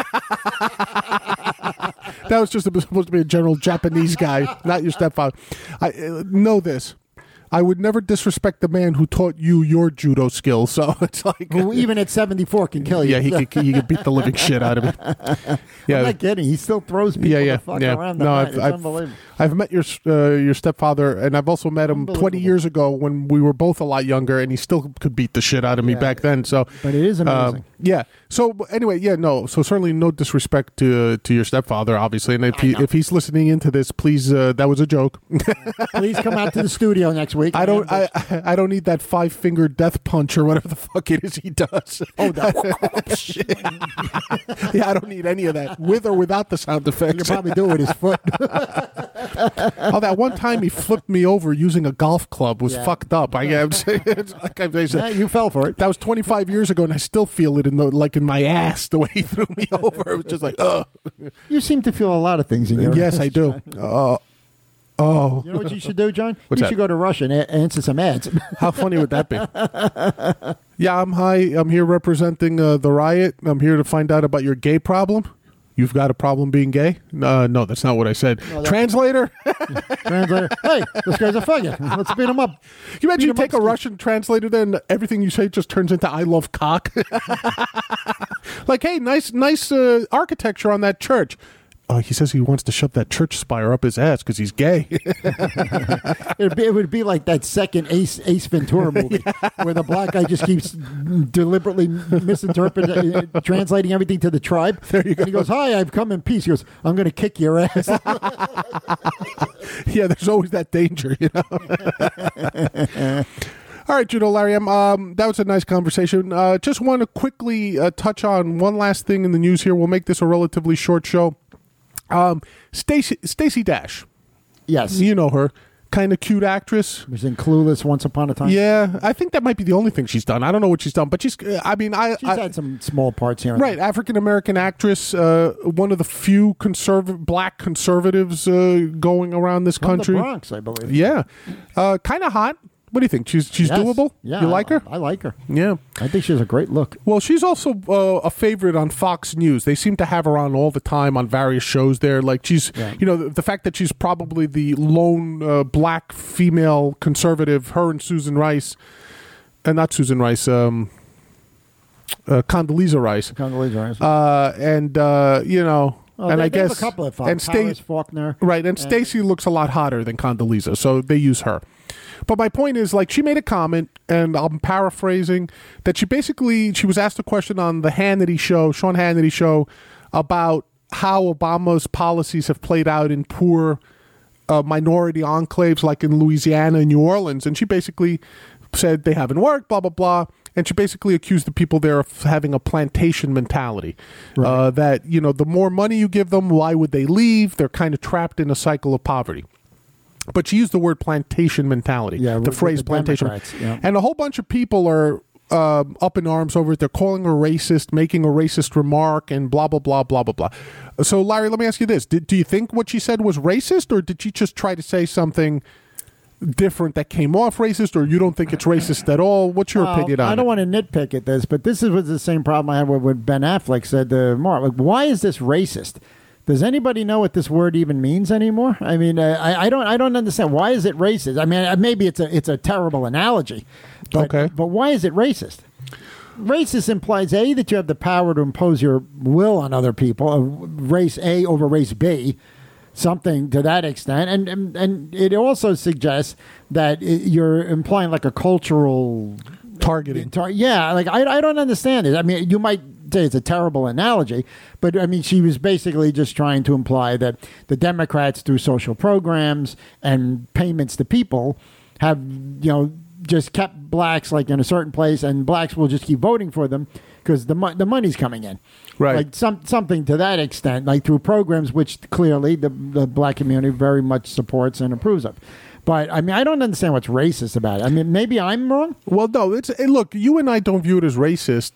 That was just supposed to be a general Japanese guy, not your stepfather. I know this. I would never disrespect the man who taught you your judo skills. So it's like, who even at 74 can kill you. Yeah, he could beat the living shit out of me. Yeah, I'm not kidding. He still throws people the fuck around. It's unbelievable. I've met your stepfather, and I've also met him 20 years ago when we were both a lot younger, and he still could beat the shit out of me back then. So, but it is amazing. Yeah. So anyway, So certainly no disrespect to your stepfather, obviously. And if he's listening into this, please, that was a joke. Please come out to the studio next week. I don't need that 5-finger death punch or whatever the fuck it is he does. Oh, that. Yeah, I don't need any of that, with or without the sound effects. You can probably do it with his foot. That one time he flipped me over using a golf club was fucked up. You fell for it. That was 25 years ago, and I still feel it in my ass the way he threw me over. It was just like, ugh. You seem to feel a lot of things in your Yes, ass, I do. You know what you should do, John? What's you should go to Russia and answer some ads. How funny would that be? Yeah, I'm here representing the riot. I'm here to find out about your gay problem. You've got a problem being gay? No, that's not what I said. No, Translator? Translator. Hey, this guy's a faggot. Let's beat him up. Can you imagine you take a Russian translator there and everything you say just turns into I love cock? Like, hey, nice architecture on that church. He says he wants to shove that church spire up his ass because he's gay. It would be like that second Ace Ventura movie where the black guy just keeps deliberately misinterpreting, translating everything to the tribe. There you go. And he goes, "Hi, I've come in peace." He goes, "I'm going to kick your ass." Yeah, there's always that danger, All right, Judo Larry, that was a nice conversation. Just want to quickly touch on one last thing in the news here. We'll make this a relatively short show. Stacey Dash. Yes. You know her. kind of cute actress. She was in Clueless once upon a time. Yeah, I think that might be the only thing she's done. I don't know what she's done, but she's had some small parts here. Right, African American actress, one of the few black conservatives going around this country. From the Bronx, I believe. Yeah, kind of hot. What do you think? She's Yes. doable? Yeah, You like her? I like her. Yeah. I think she has a great look. Well, she's also a favorite on Fox News. They seem to have her on all the time on various shows there. Like she's, the fact that she's probably the lone black female conservative, her and Susan Rice, not Susan Rice, Condoleezza Rice. Condoleezza Rice. And I guess have a couple of Fox. and Paris Faulkner. Right, and Stacey looks a lot hotter than Condoleezza, so they use her. But my point is, like, she made a comment, and I'm paraphrasing, that she was asked a question on the Hannity show, Sean Hannity show, about how Obama's policies have played out in poor minority enclaves like in Louisiana and New Orleans. And she basically said they haven't worked, blah, blah, blah. And she basically accused the people there of having a plantation mentality. Right. That, the more money you give them, why would they leave? They're kind of trapped in a cycle of poverty. But she used the word plantation mentality, the phrase plantation. Yeah. And a whole bunch of people are up in arms over it. They're calling her racist, making a racist remark, and blah, blah, blah, blah, blah, blah. So, Larry, let me ask you this. Do you think what she said was racist, or did she just try to say something different that came off racist, or you don't think it's racist at all? What's your opinion on it? I don't want to nitpick at this, but this was the same problem I had with what Ben Affleck said to Mark. Like, why is this racist? Does anybody know what this word even means anymore? I mean, I don't understand. Why is it racist? I mean, maybe it's a terrible analogy, but why is it racist? Racist implies A, that you have the power to impose your will on other people, race A over race B, something to that extent, and it also suggests that you're implying like a cultural targeting. Like I don't understand it. I mean, you might say it's a terrible analogy, but I mean, she was basically just trying to imply that the Democrats, through social programs and payments to people, have just kept blacks like in a certain place, and blacks will just keep voting for them because the money's coming in, right? Like something to that extent, like through programs which clearly the black community very much supports and approves of. But I mean, I don't understand what's racist about it. I mean, maybe I'm wrong. Well, no. Look, you and I don't view it as racist.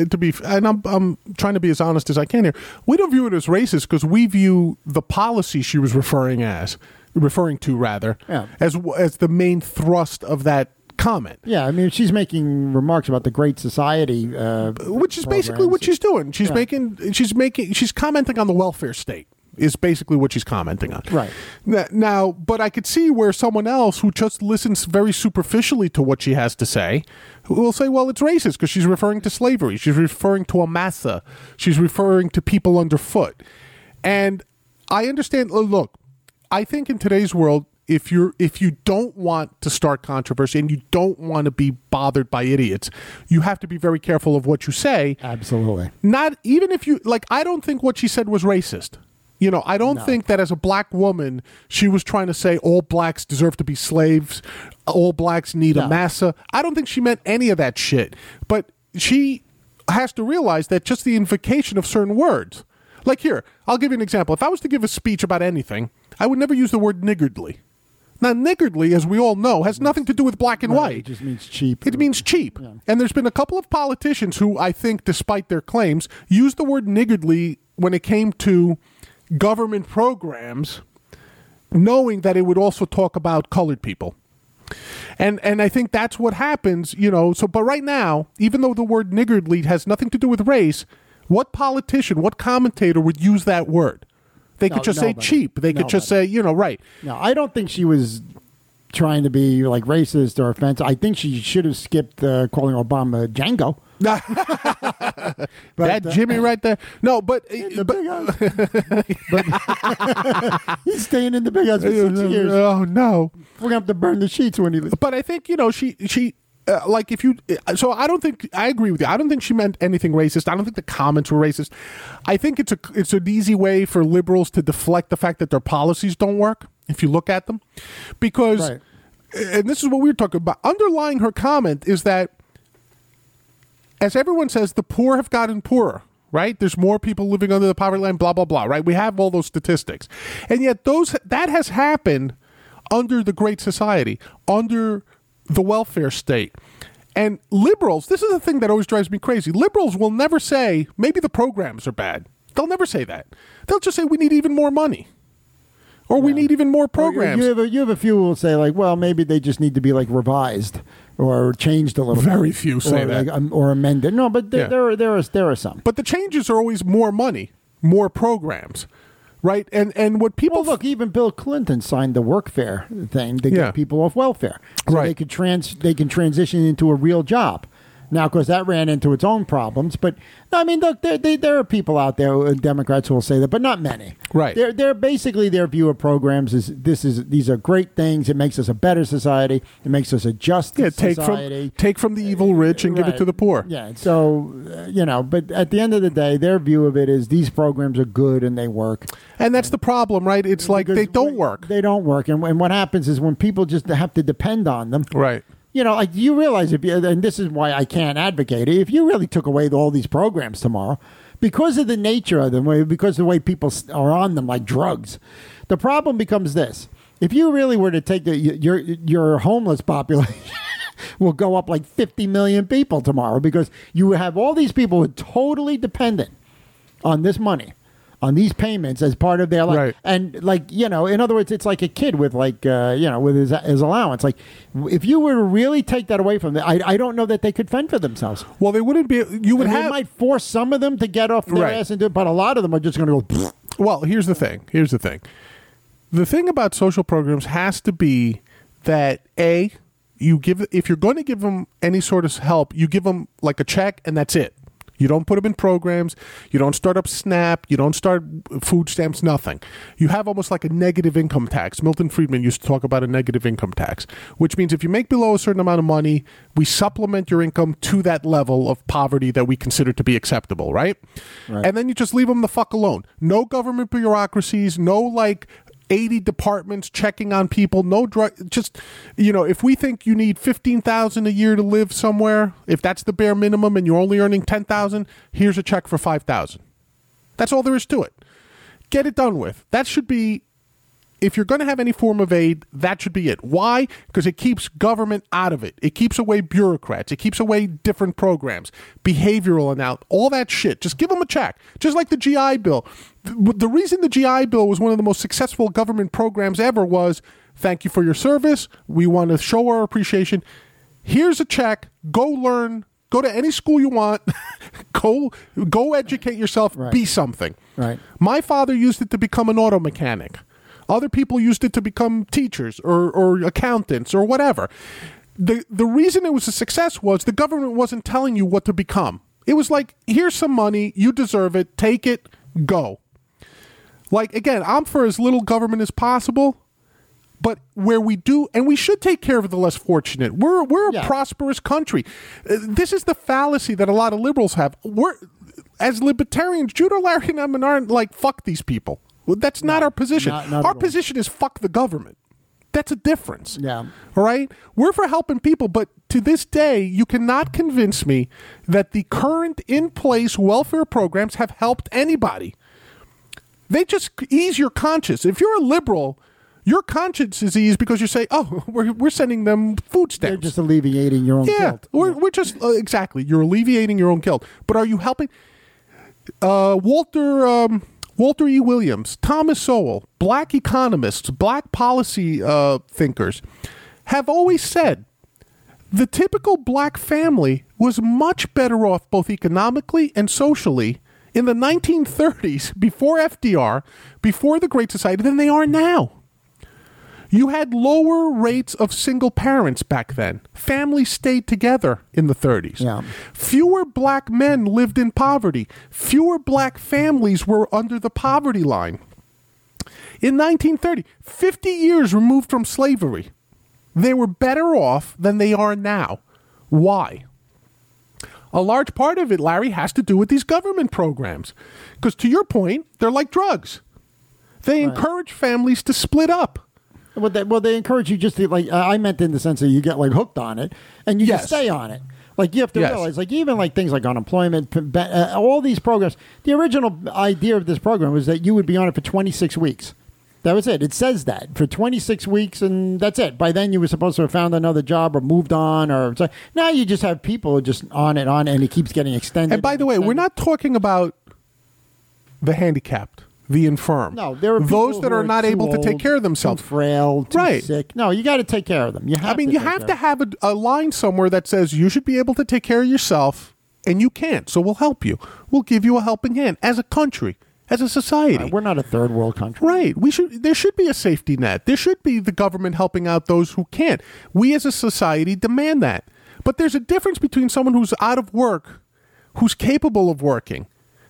And I'm trying to be as honest as I can here. We don't view it as racist because we view the policy she was referring to, as the main thrust of that comment. Yeah, I mean, she's making remarks about the Great Society, which is basically what she's doing. She's commenting on the welfare state. Is basically what she's commenting on. Right. Now, but I could see where someone else who just listens very superficially to what she has to say will say, well, it's racist because she's referring to slavery. She's referring to a massa. She's referring to people underfoot. And I understand. Look, I think in today's world, if you don't want to start controversy and you don't want to be bothered by idiots, you have to be very careful of what you say. Absolutely. Not even if you like. I don't think what she said was racist. I don't think that as a black woman, she was trying to say all blacks deserve to be slaves, all blacks need a massa. I don't think she meant any of that shit. But she has to realize that just the invocation of certain words. Like here, I'll give you an example. If I was to give a speech about anything, I would never use the word niggardly. Now, niggardly, as we all know, has nothing to do with black and white. It just means cheap. It means cheap. Yeah. And there's been a couple of politicians who I think, despite their claims, used the word niggardly when it came to government programs, knowing that it would also talk about colored people. And I think that's what happens, but right now, even though the word niggardly has nothing to do with race, what politician, what commentator would use that word? They could just say cheap. They could just say, right. No, I don't think she was trying to be like racist or offensive. I think she should have skipped calling Obama Django. That Jimmy right there. No, but in the big house. He's staying in the big house for 6 years. Oh no, we're gonna have to burn the sheets when he leaves. But I think she like if you. So I don't think I agree with you. I don't think she meant anything racist. I don't think the comments were racist. I think it's an easy way for liberals to deflect the fact that their policies don't work. If you look at them, because and this is what we were talking about. Underlying her comment is that, as everyone says, the poor have gotten poorer, right? There's more people living under the poverty line, blah, blah, blah, right? We have all those statistics. And yet that has happened under the Great Society, under the welfare state. And liberals, this is the thing that always drives me crazy. Liberals will never say, maybe the programs are bad. They'll never say that. They'll just say, we need even more money. Or we need even more programs. You have a few who will say, like, well, maybe they just need to be, like, revised or changed a little bit. Very few say that. Like, or amended. No, but there are some. But the changes are always more money, more programs, right? And what people... Well, look, even Bill Clinton signed the workfare thing to get people off welfare. So right. they can transition into a real job. Now, of course, that ran into its own problems. But, I mean, look, there are people out there, Democrats, who will say that, but not many. Right. They're basically, their view of programs is these are great things. It makes us a better society. It makes us a just society. Take from the evil rich and give it to the poor. Yeah. So, but at the end of the day, their view of it is these programs are good and they work. And that's the problem, right? It's like they don't work. They don't work. And what happens is when people just have to depend on them. Right. Like you realize, and this is why I can't advocate it, if you really took away all these programs tomorrow, because of the nature of them, because of the way people are on them like drugs, the problem becomes this. If you really were to take your homeless population will go up like 50 million people tomorrow, because you have all these people who are totally dependent on this money, on these payments as part of their life. Right. And in other words, it's like a kid with with his allowance. Like if you were to really take that away from them, I don't know that they could fend for themselves. Well, they wouldn't be, you would They might force some of them to get off their ass and do it, but a lot of them are just going to go. Well, here's the thing. The thing about social programs has to be that if you're going to give them any sort of help, you give them like a check and that's it. You don't put them in programs. You don't start up SNAP. You don't start food stamps, nothing. You have almost like a negative income tax. Milton Friedman used to talk about a negative income tax, which means if you make below a certain amount of money, we supplement your income to that level of poverty that we consider to be acceptable, right? And then you just leave them the fuck alone. No government bureaucracies, no 80 departments checking on people, no drug, just, if we think you need $15,000 a year to live somewhere, if that's the bare minimum and you're only earning $10,000, here's a check for $5,000. That's all there is to it. Get it done with. That should be, if you're going to have any form of aid, that should be it. Why? Because it keeps government out of it. It keeps away bureaucrats. It keeps away different programs, behavioral and out, all that shit. Just give them a check. Just like the GI Bill. The reason the GI Bill was one of the most successful government programs ever was, thank you for your service. We want to show our appreciation. Here's a check. Go learn. Go to any school you want. Go educate yourself. Right. Be something. Right. My father used it to become an auto mechanic. Other people used it to become teachers or accountants or whatever. The reason it was a success was the government wasn't telling you what to become. It was like, here's some money. You deserve it. Take it. Go. Again, I'm for as little government as possible, but where we do, and we should take care of the less fortunate. We're a prosperous country. This is the fallacy that a lot of liberals have. As libertarians, Judah, Larry, and I aren't like, fuck these people. Well, that's not our position. Not our position is fuck the government. That's a difference. Yeah. All right? We're for helping people, but to this day, you cannot convince me that the current in-place welfare programs have helped anybody. They just ease your conscience. If you're a liberal, your conscience is eased because you say, oh, we're sending them food stamps. They're just alleviating your own guilt. We're just, exactly, you're alleviating your own guilt. But are you helping? Walter E. Williams, Thomas Sowell, black economists, black policy thinkers have always said the typical black family was much better off both economically and socially in the 1930s, before FDR, before the Great Society, than they are now. You had lower rates of single parents back then. Families stayed together in the 30s. Yeah. Fewer black men lived in poverty. Fewer black families were under the poverty line. In 1930, 50 years removed from slavery, they were better off than they are now. Why? A large part of it, Larry, has to do with these government programs. Because to your point, they're like drugs. They encourage families to split up. Well, they encourage you just to, I meant in the sense that you get, hooked on it, and you just stay on it. You have to realize, even things like unemployment, all these programs, the original idea of this program was that you would be on it for 26 weeks. That was it. It says that for 26 weeks, and that's it. By then, you were supposed to have found another job or moved on, or so now you just have people just on, and it keeps getting extended. And by the way, we're not talking about the handicapped, the infirm. No, there are those that are not able to take care of too themselves, frail, too sick. No, you got to take care of them. You have to have a line somewhere that says you should be able to take care of yourself, and you can't. So we'll help you. We'll give you a helping hand as a country. As a society. We're not a third world country. Right. There should be a safety net. There should be the government helping out those who can't. We as a society demand that. But there's a difference between someone who's out of work, who's capable of working.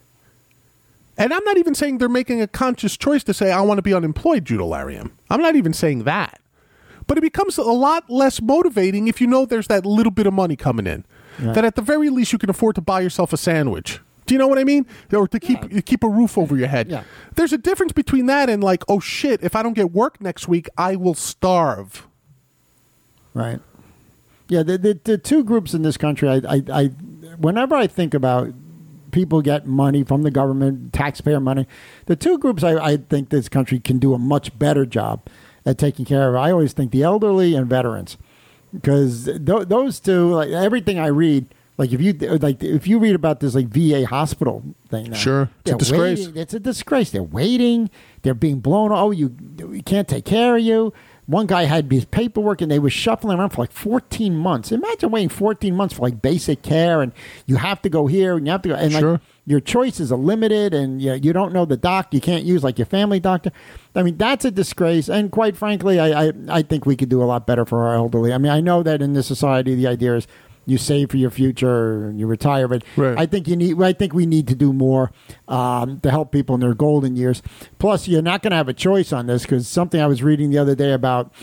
And I'm not even saying they're making a conscious choice to say, I want to be unemployed, Judah Lariam. I'm not even saying that. But it becomes a lot less motivating if you know there's that little bit of money coming in. Right. That at the very least you can afford to buy yourself a sandwich. Do you know what I mean? Or to keep a roof over your head. Yeah. There's a difference between that and like, oh shit, if I don't get work next week, I will starve. Right. Yeah, the two groups in this country, I whenever I think about people get money from the government, taxpayer money, the two groups I think this country can do a much better job at taking care of. I always think the elderly and veterans. Because those two, like everything I read, like if you read about this like VA hospital thing now, sure, it's a disgrace. It's a disgrace. They're waiting. They're being blown. Oh, we can't take care of you. One guy had his paperwork and they were shuffling around for like 14 months. Imagine waiting 14 months for like basic care, and you have to go here and you have to go, and sure. Like your choices are limited, and you don't know the doctor. You can't use like your family doctor. I mean, that's a disgrace. And quite frankly, I think we could do a lot better for our elderly. I mean, I know that in this society, the idea is you save for your future and you retire, but right. I think we need to do more to help people in their golden years. Plus, you're not going to have a choice on this, because something I was reading the other day about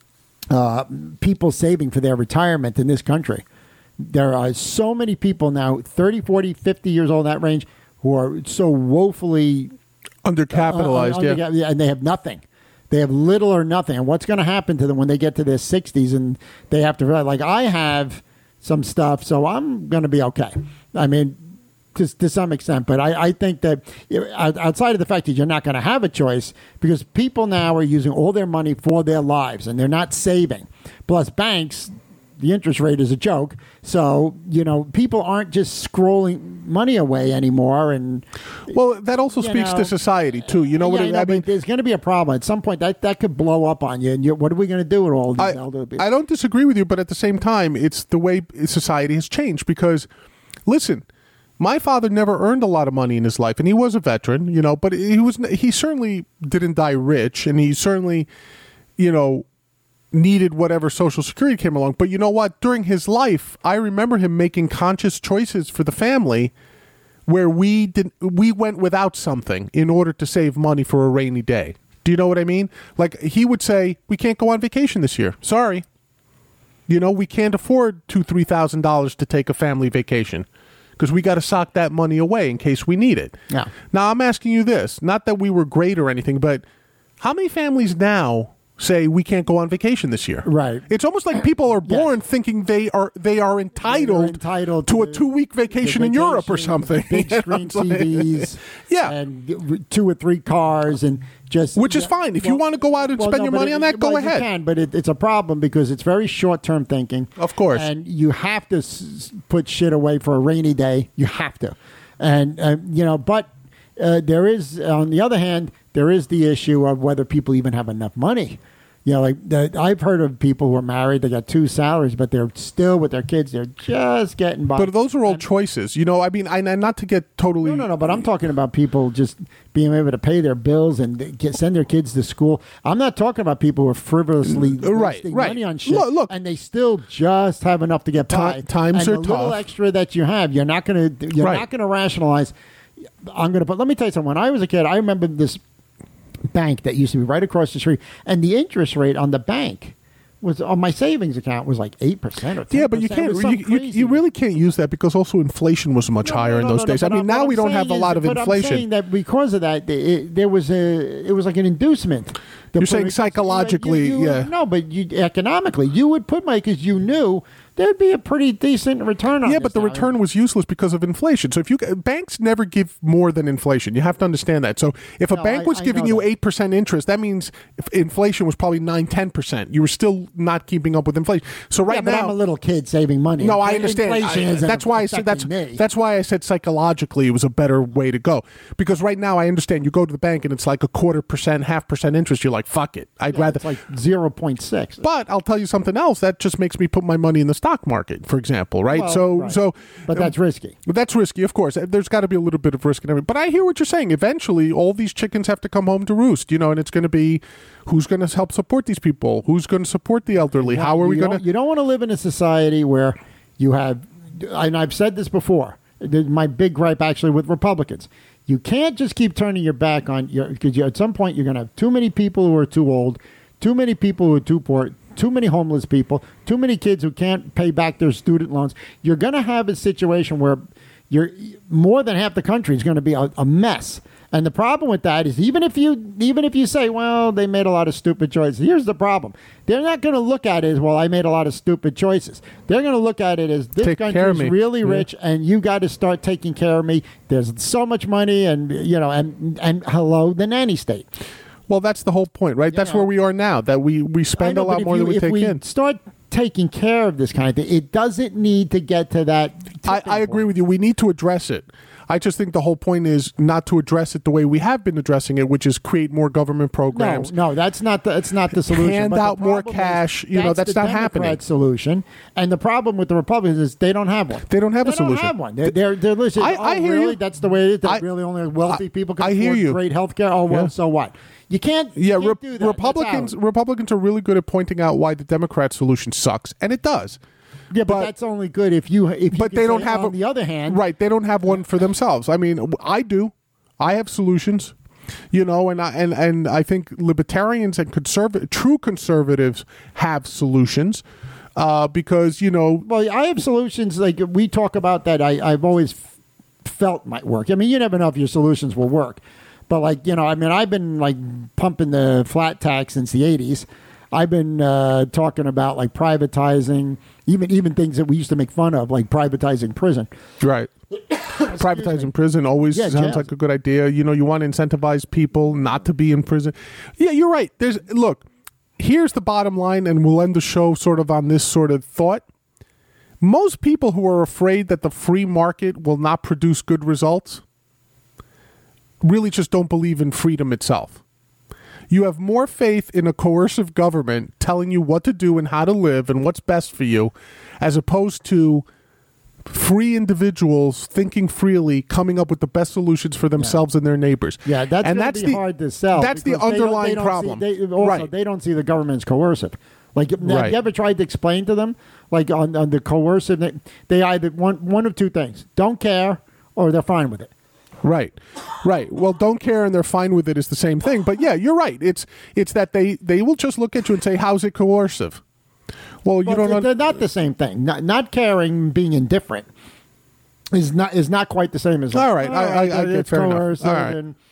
people saving for their retirement in this country. There are so many people now, 30, 40, 50 years old, in that range, who are so woefully undercapitalized, and they have nothing. They have little or nothing. And what's going to happen to them when they get to their 60s and they have to, like I have some stuff, so I'm going to be okay. I mean, to some extent, but I think that outside of the fact that you're not going to have a choice, because people now are using all their money for their lives and they're not saving. Plus banks, the interest rate is a joke. So, people aren't just scrolling money away anymore. And well, that also speaks to society too. You know what I mean? There's going to be a problem at some point that could blow up on you. And what are we going to do with all these elderly people? I don't disagree with you, but at the same time, it's the way society has changed. Because, listen, my father never earned a lot of money in his life, and he was a veteran, but he certainly didn't die rich, and he certainly, needed whatever Social Security came along. But you know what? During his life, I remember him making conscious choices for the family where we went without something in order to save money for a rainy day. Do you know what I mean? Like, he would say, we can't go on vacation this year. Sorry. We can't afford $2,000-$3,000 to take a family vacation because we got to sock that money away in case we need it. Yeah. Now, I'm asking you this, not that we were great or anything, but how many families now say we can't go on vacation this year? Right. It's almost like people are born thinking they are entitled to a 2-week vacation in Europe or something. Big screen TVs. Yeah. And 2 or 3 cars and just... Which is fine. If you want to go out and spend your money on that, go ahead. You can, but it's a problem because it's very short-term thinking. Of course. And you have to put shit away for a rainy day. You have to. And, but there is, on the other hand, there is the issue of whether people even have enough money. I've heard of people who are married, they got 2 salaries, but they're still with their kids, they're just getting by. But those are all choices. I mean, not to get totally... No, but I'm talking about people just being able to pay their bills and send their kids to school. I'm not talking about people who are frivolously wasting money on shit, look, and they still just have enough to get by. Times are tough. tough. The little extra that you have, you're not going to rationalize. Let me tell you something. When I was a kid, I remember this bank that used to be right across the street, and the interest rate on the bank was on my savings account was like 8% or 10%. Yeah, but you can't. You really can't use that because also inflation was much higher in those days. I mean, now we don't have a lot of inflation. I'm saying that because of that, it was like an inducement. You're saying psychologically, yeah. No, but economically, you would put money because you knew there'd be a pretty decent return on Yeah, this but the now. return was useless because of inflation. So if banks never give more than inflation. You have to understand that. So if a bank was giving you 8% interest, that means if inflation was probably 9-10%. You were still not keeping up with inflation. So right but now, I'm a little kid saving money. no, I understand. Inflation That's why I said that's why I said psychologically it was a better way to go. Because right now I understand you go to the bank and it's like 0.25%, 0.5% interest. You're like, fuck it. I'd rather it's like 0.6. But I'll tell you something else. That just makes me put my money in the stock market, for example, right? Well, but that's risky. That's risky, of course. There's got to be a little bit of risk in everything. But I hear what you're saying. Eventually, all these chickens have to come home to roost, and it's going to be who's going to help support these people? Who's going to support the elderly? How are we going to? You don't want to live in a society where you have, and I've said this before, my big gripe actually with Republicans. You can't just keep turning your back on because at some point you're going to have too many people who are too old, too many people who are too poor, too many homeless people, too many kids who can't pay back their student loans. You're going to have a situation where more than half the country is going to be a mess. And the problem with that is even if you say, well, they made a lot of stupid choices, here's the problem. They're not going to look at it as, well, I made a lot of stupid choices. They're going to look at it as, this country is really rich and you got to start taking care of me. There's so much money and hello, the nanny state. Well, that's the whole point, right? That's where we are now, that we spend a lot more than we take in. If we start taking care of this kind of thing, it doesn't need to get to that. I agree with you. We need to address it. I just think the whole point is not to address it the way we have been addressing it, which is create more government programs. No, that's not the solution. Hand out more cash. That's not happening. That's the solution. And the problem with the Republicans is they don't have one. They don't have a solution. They don't have one. They're listening. I hear really? you. That's the way it is. That really only wealthy people can afford great health care. Oh, well, so what? You can't. Yeah, you can't do that. Republicans are really good at pointing out why the Democrat solution sucks, and it does. Yeah, but that's only good if you. But they don't have. On the other hand, right? They don't have one for themselves. I mean, I do. I have solutions, and I think libertarians and true conservatives have solutions, because Well, I have solutions like we talk about that. I've always felt might work. I mean, you never know if your solutions will work, but I've been pumping the flat tax since the '80s. I've been talking about privatizing, even things that we used to make fun of, like privatizing prison. Right. Privatizing prison always sounds like a good idea. You want to incentivize people not to be in prison. Yeah, you're right. Here's the bottom line, and we'll end the show sort of on this sort of thought. Most people who are afraid that the free market will not produce good results really just don't believe in freedom itself. You have more faith in a coercive government telling you what to do and how to live and what's best for you, as opposed to free individuals thinking freely, coming up with the best solutions for themselves and their neighbors. Yeah, that's hard to sell. That's the underlying problem. They don't see the government as coercive. Have you ever tried to explain to them, on the coercive, they either want one of two things: don't care, or they're fine with it. Right. Well, don't care and they're fine with it is the same thing. But yeah, you're right. It's that they will just look at you and say, "How's it coercive?" Well, they're not the same thing. Not caring, being indifferent is not quite the same as. All right, I get fair enough. All right. And,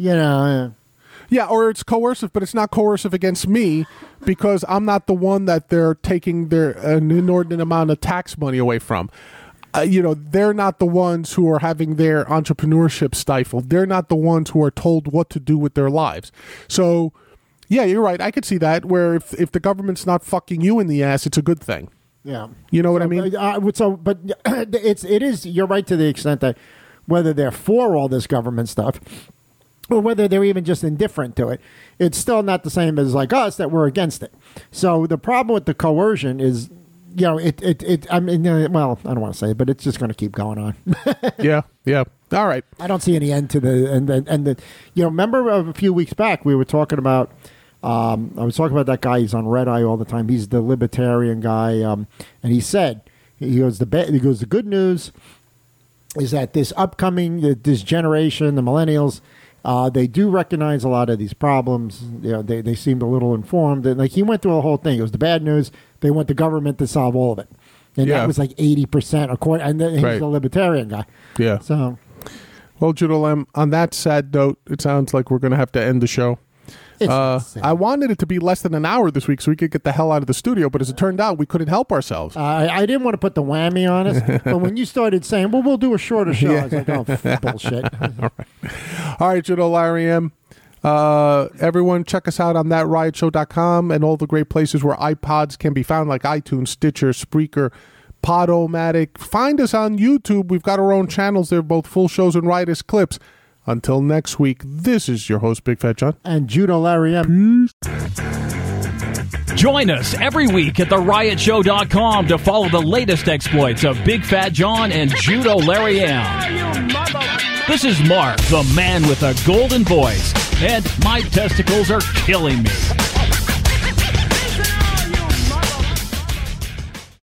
Yeah, or it's coercive, but it's not coercive against me because I'm not the one that they're taking an inordinate amount of tax money away from. They're not the ones who are having their entrepreneurship stifled. They're not the ones who are told what to do with their lives. So, yeah, you're right. I could see that where if the government's not fucking you in the ass, it's a good thing. Yeah. You know what I mean? But it is, you're right to the extent that whether they're for all this government stuff or whether they're even just indifferent to it, it's still not the same as us that we're against it. So the problem with the coercion is, well, I don't want to say it, but it's just going to keep going on. Yeah. All right. I don't see any end to the remember a few weeks back we were talking about, I was talking about that guy. He's on Red Eye all the time. He's the libertarian guy. And he said, the good news is that this generation, the millennials, they do recognize a lot of these problems. They seemed a little informed. And he went through a whole thing. It was the bad news. They want the government to solve all of it. And that was 80%. And he's a libertarian guy. Yeah. So, well, Judah Lem, on that sad note, it sounds like we're going to have to end the show. insane. I wanted it to be less than an hour this week so we could get the hell out of the studio, but as it turned out, we couldn't help ourselves. I didn't want to put the whammy on us, but when you started saying, well, we'll do a shorter show, I was like, oh, bullshit. All right, Judo Larry M. Everyone, check us out on thatriotshow.com and all the great places where iPods can be found, like iTunes, Stitcher, Spreaker, Podomatic. Find us on YouTube. We've got our own channels there, both full shows and riotous clips. Until next week, this is your host, Big Fat John. And Judo Larry M. Join us every week at theriotshow.com to follow the latest exploits of Big Fat John and Judo Larry M. This is Mark, the man with a golden voice, and my testicles are killing me.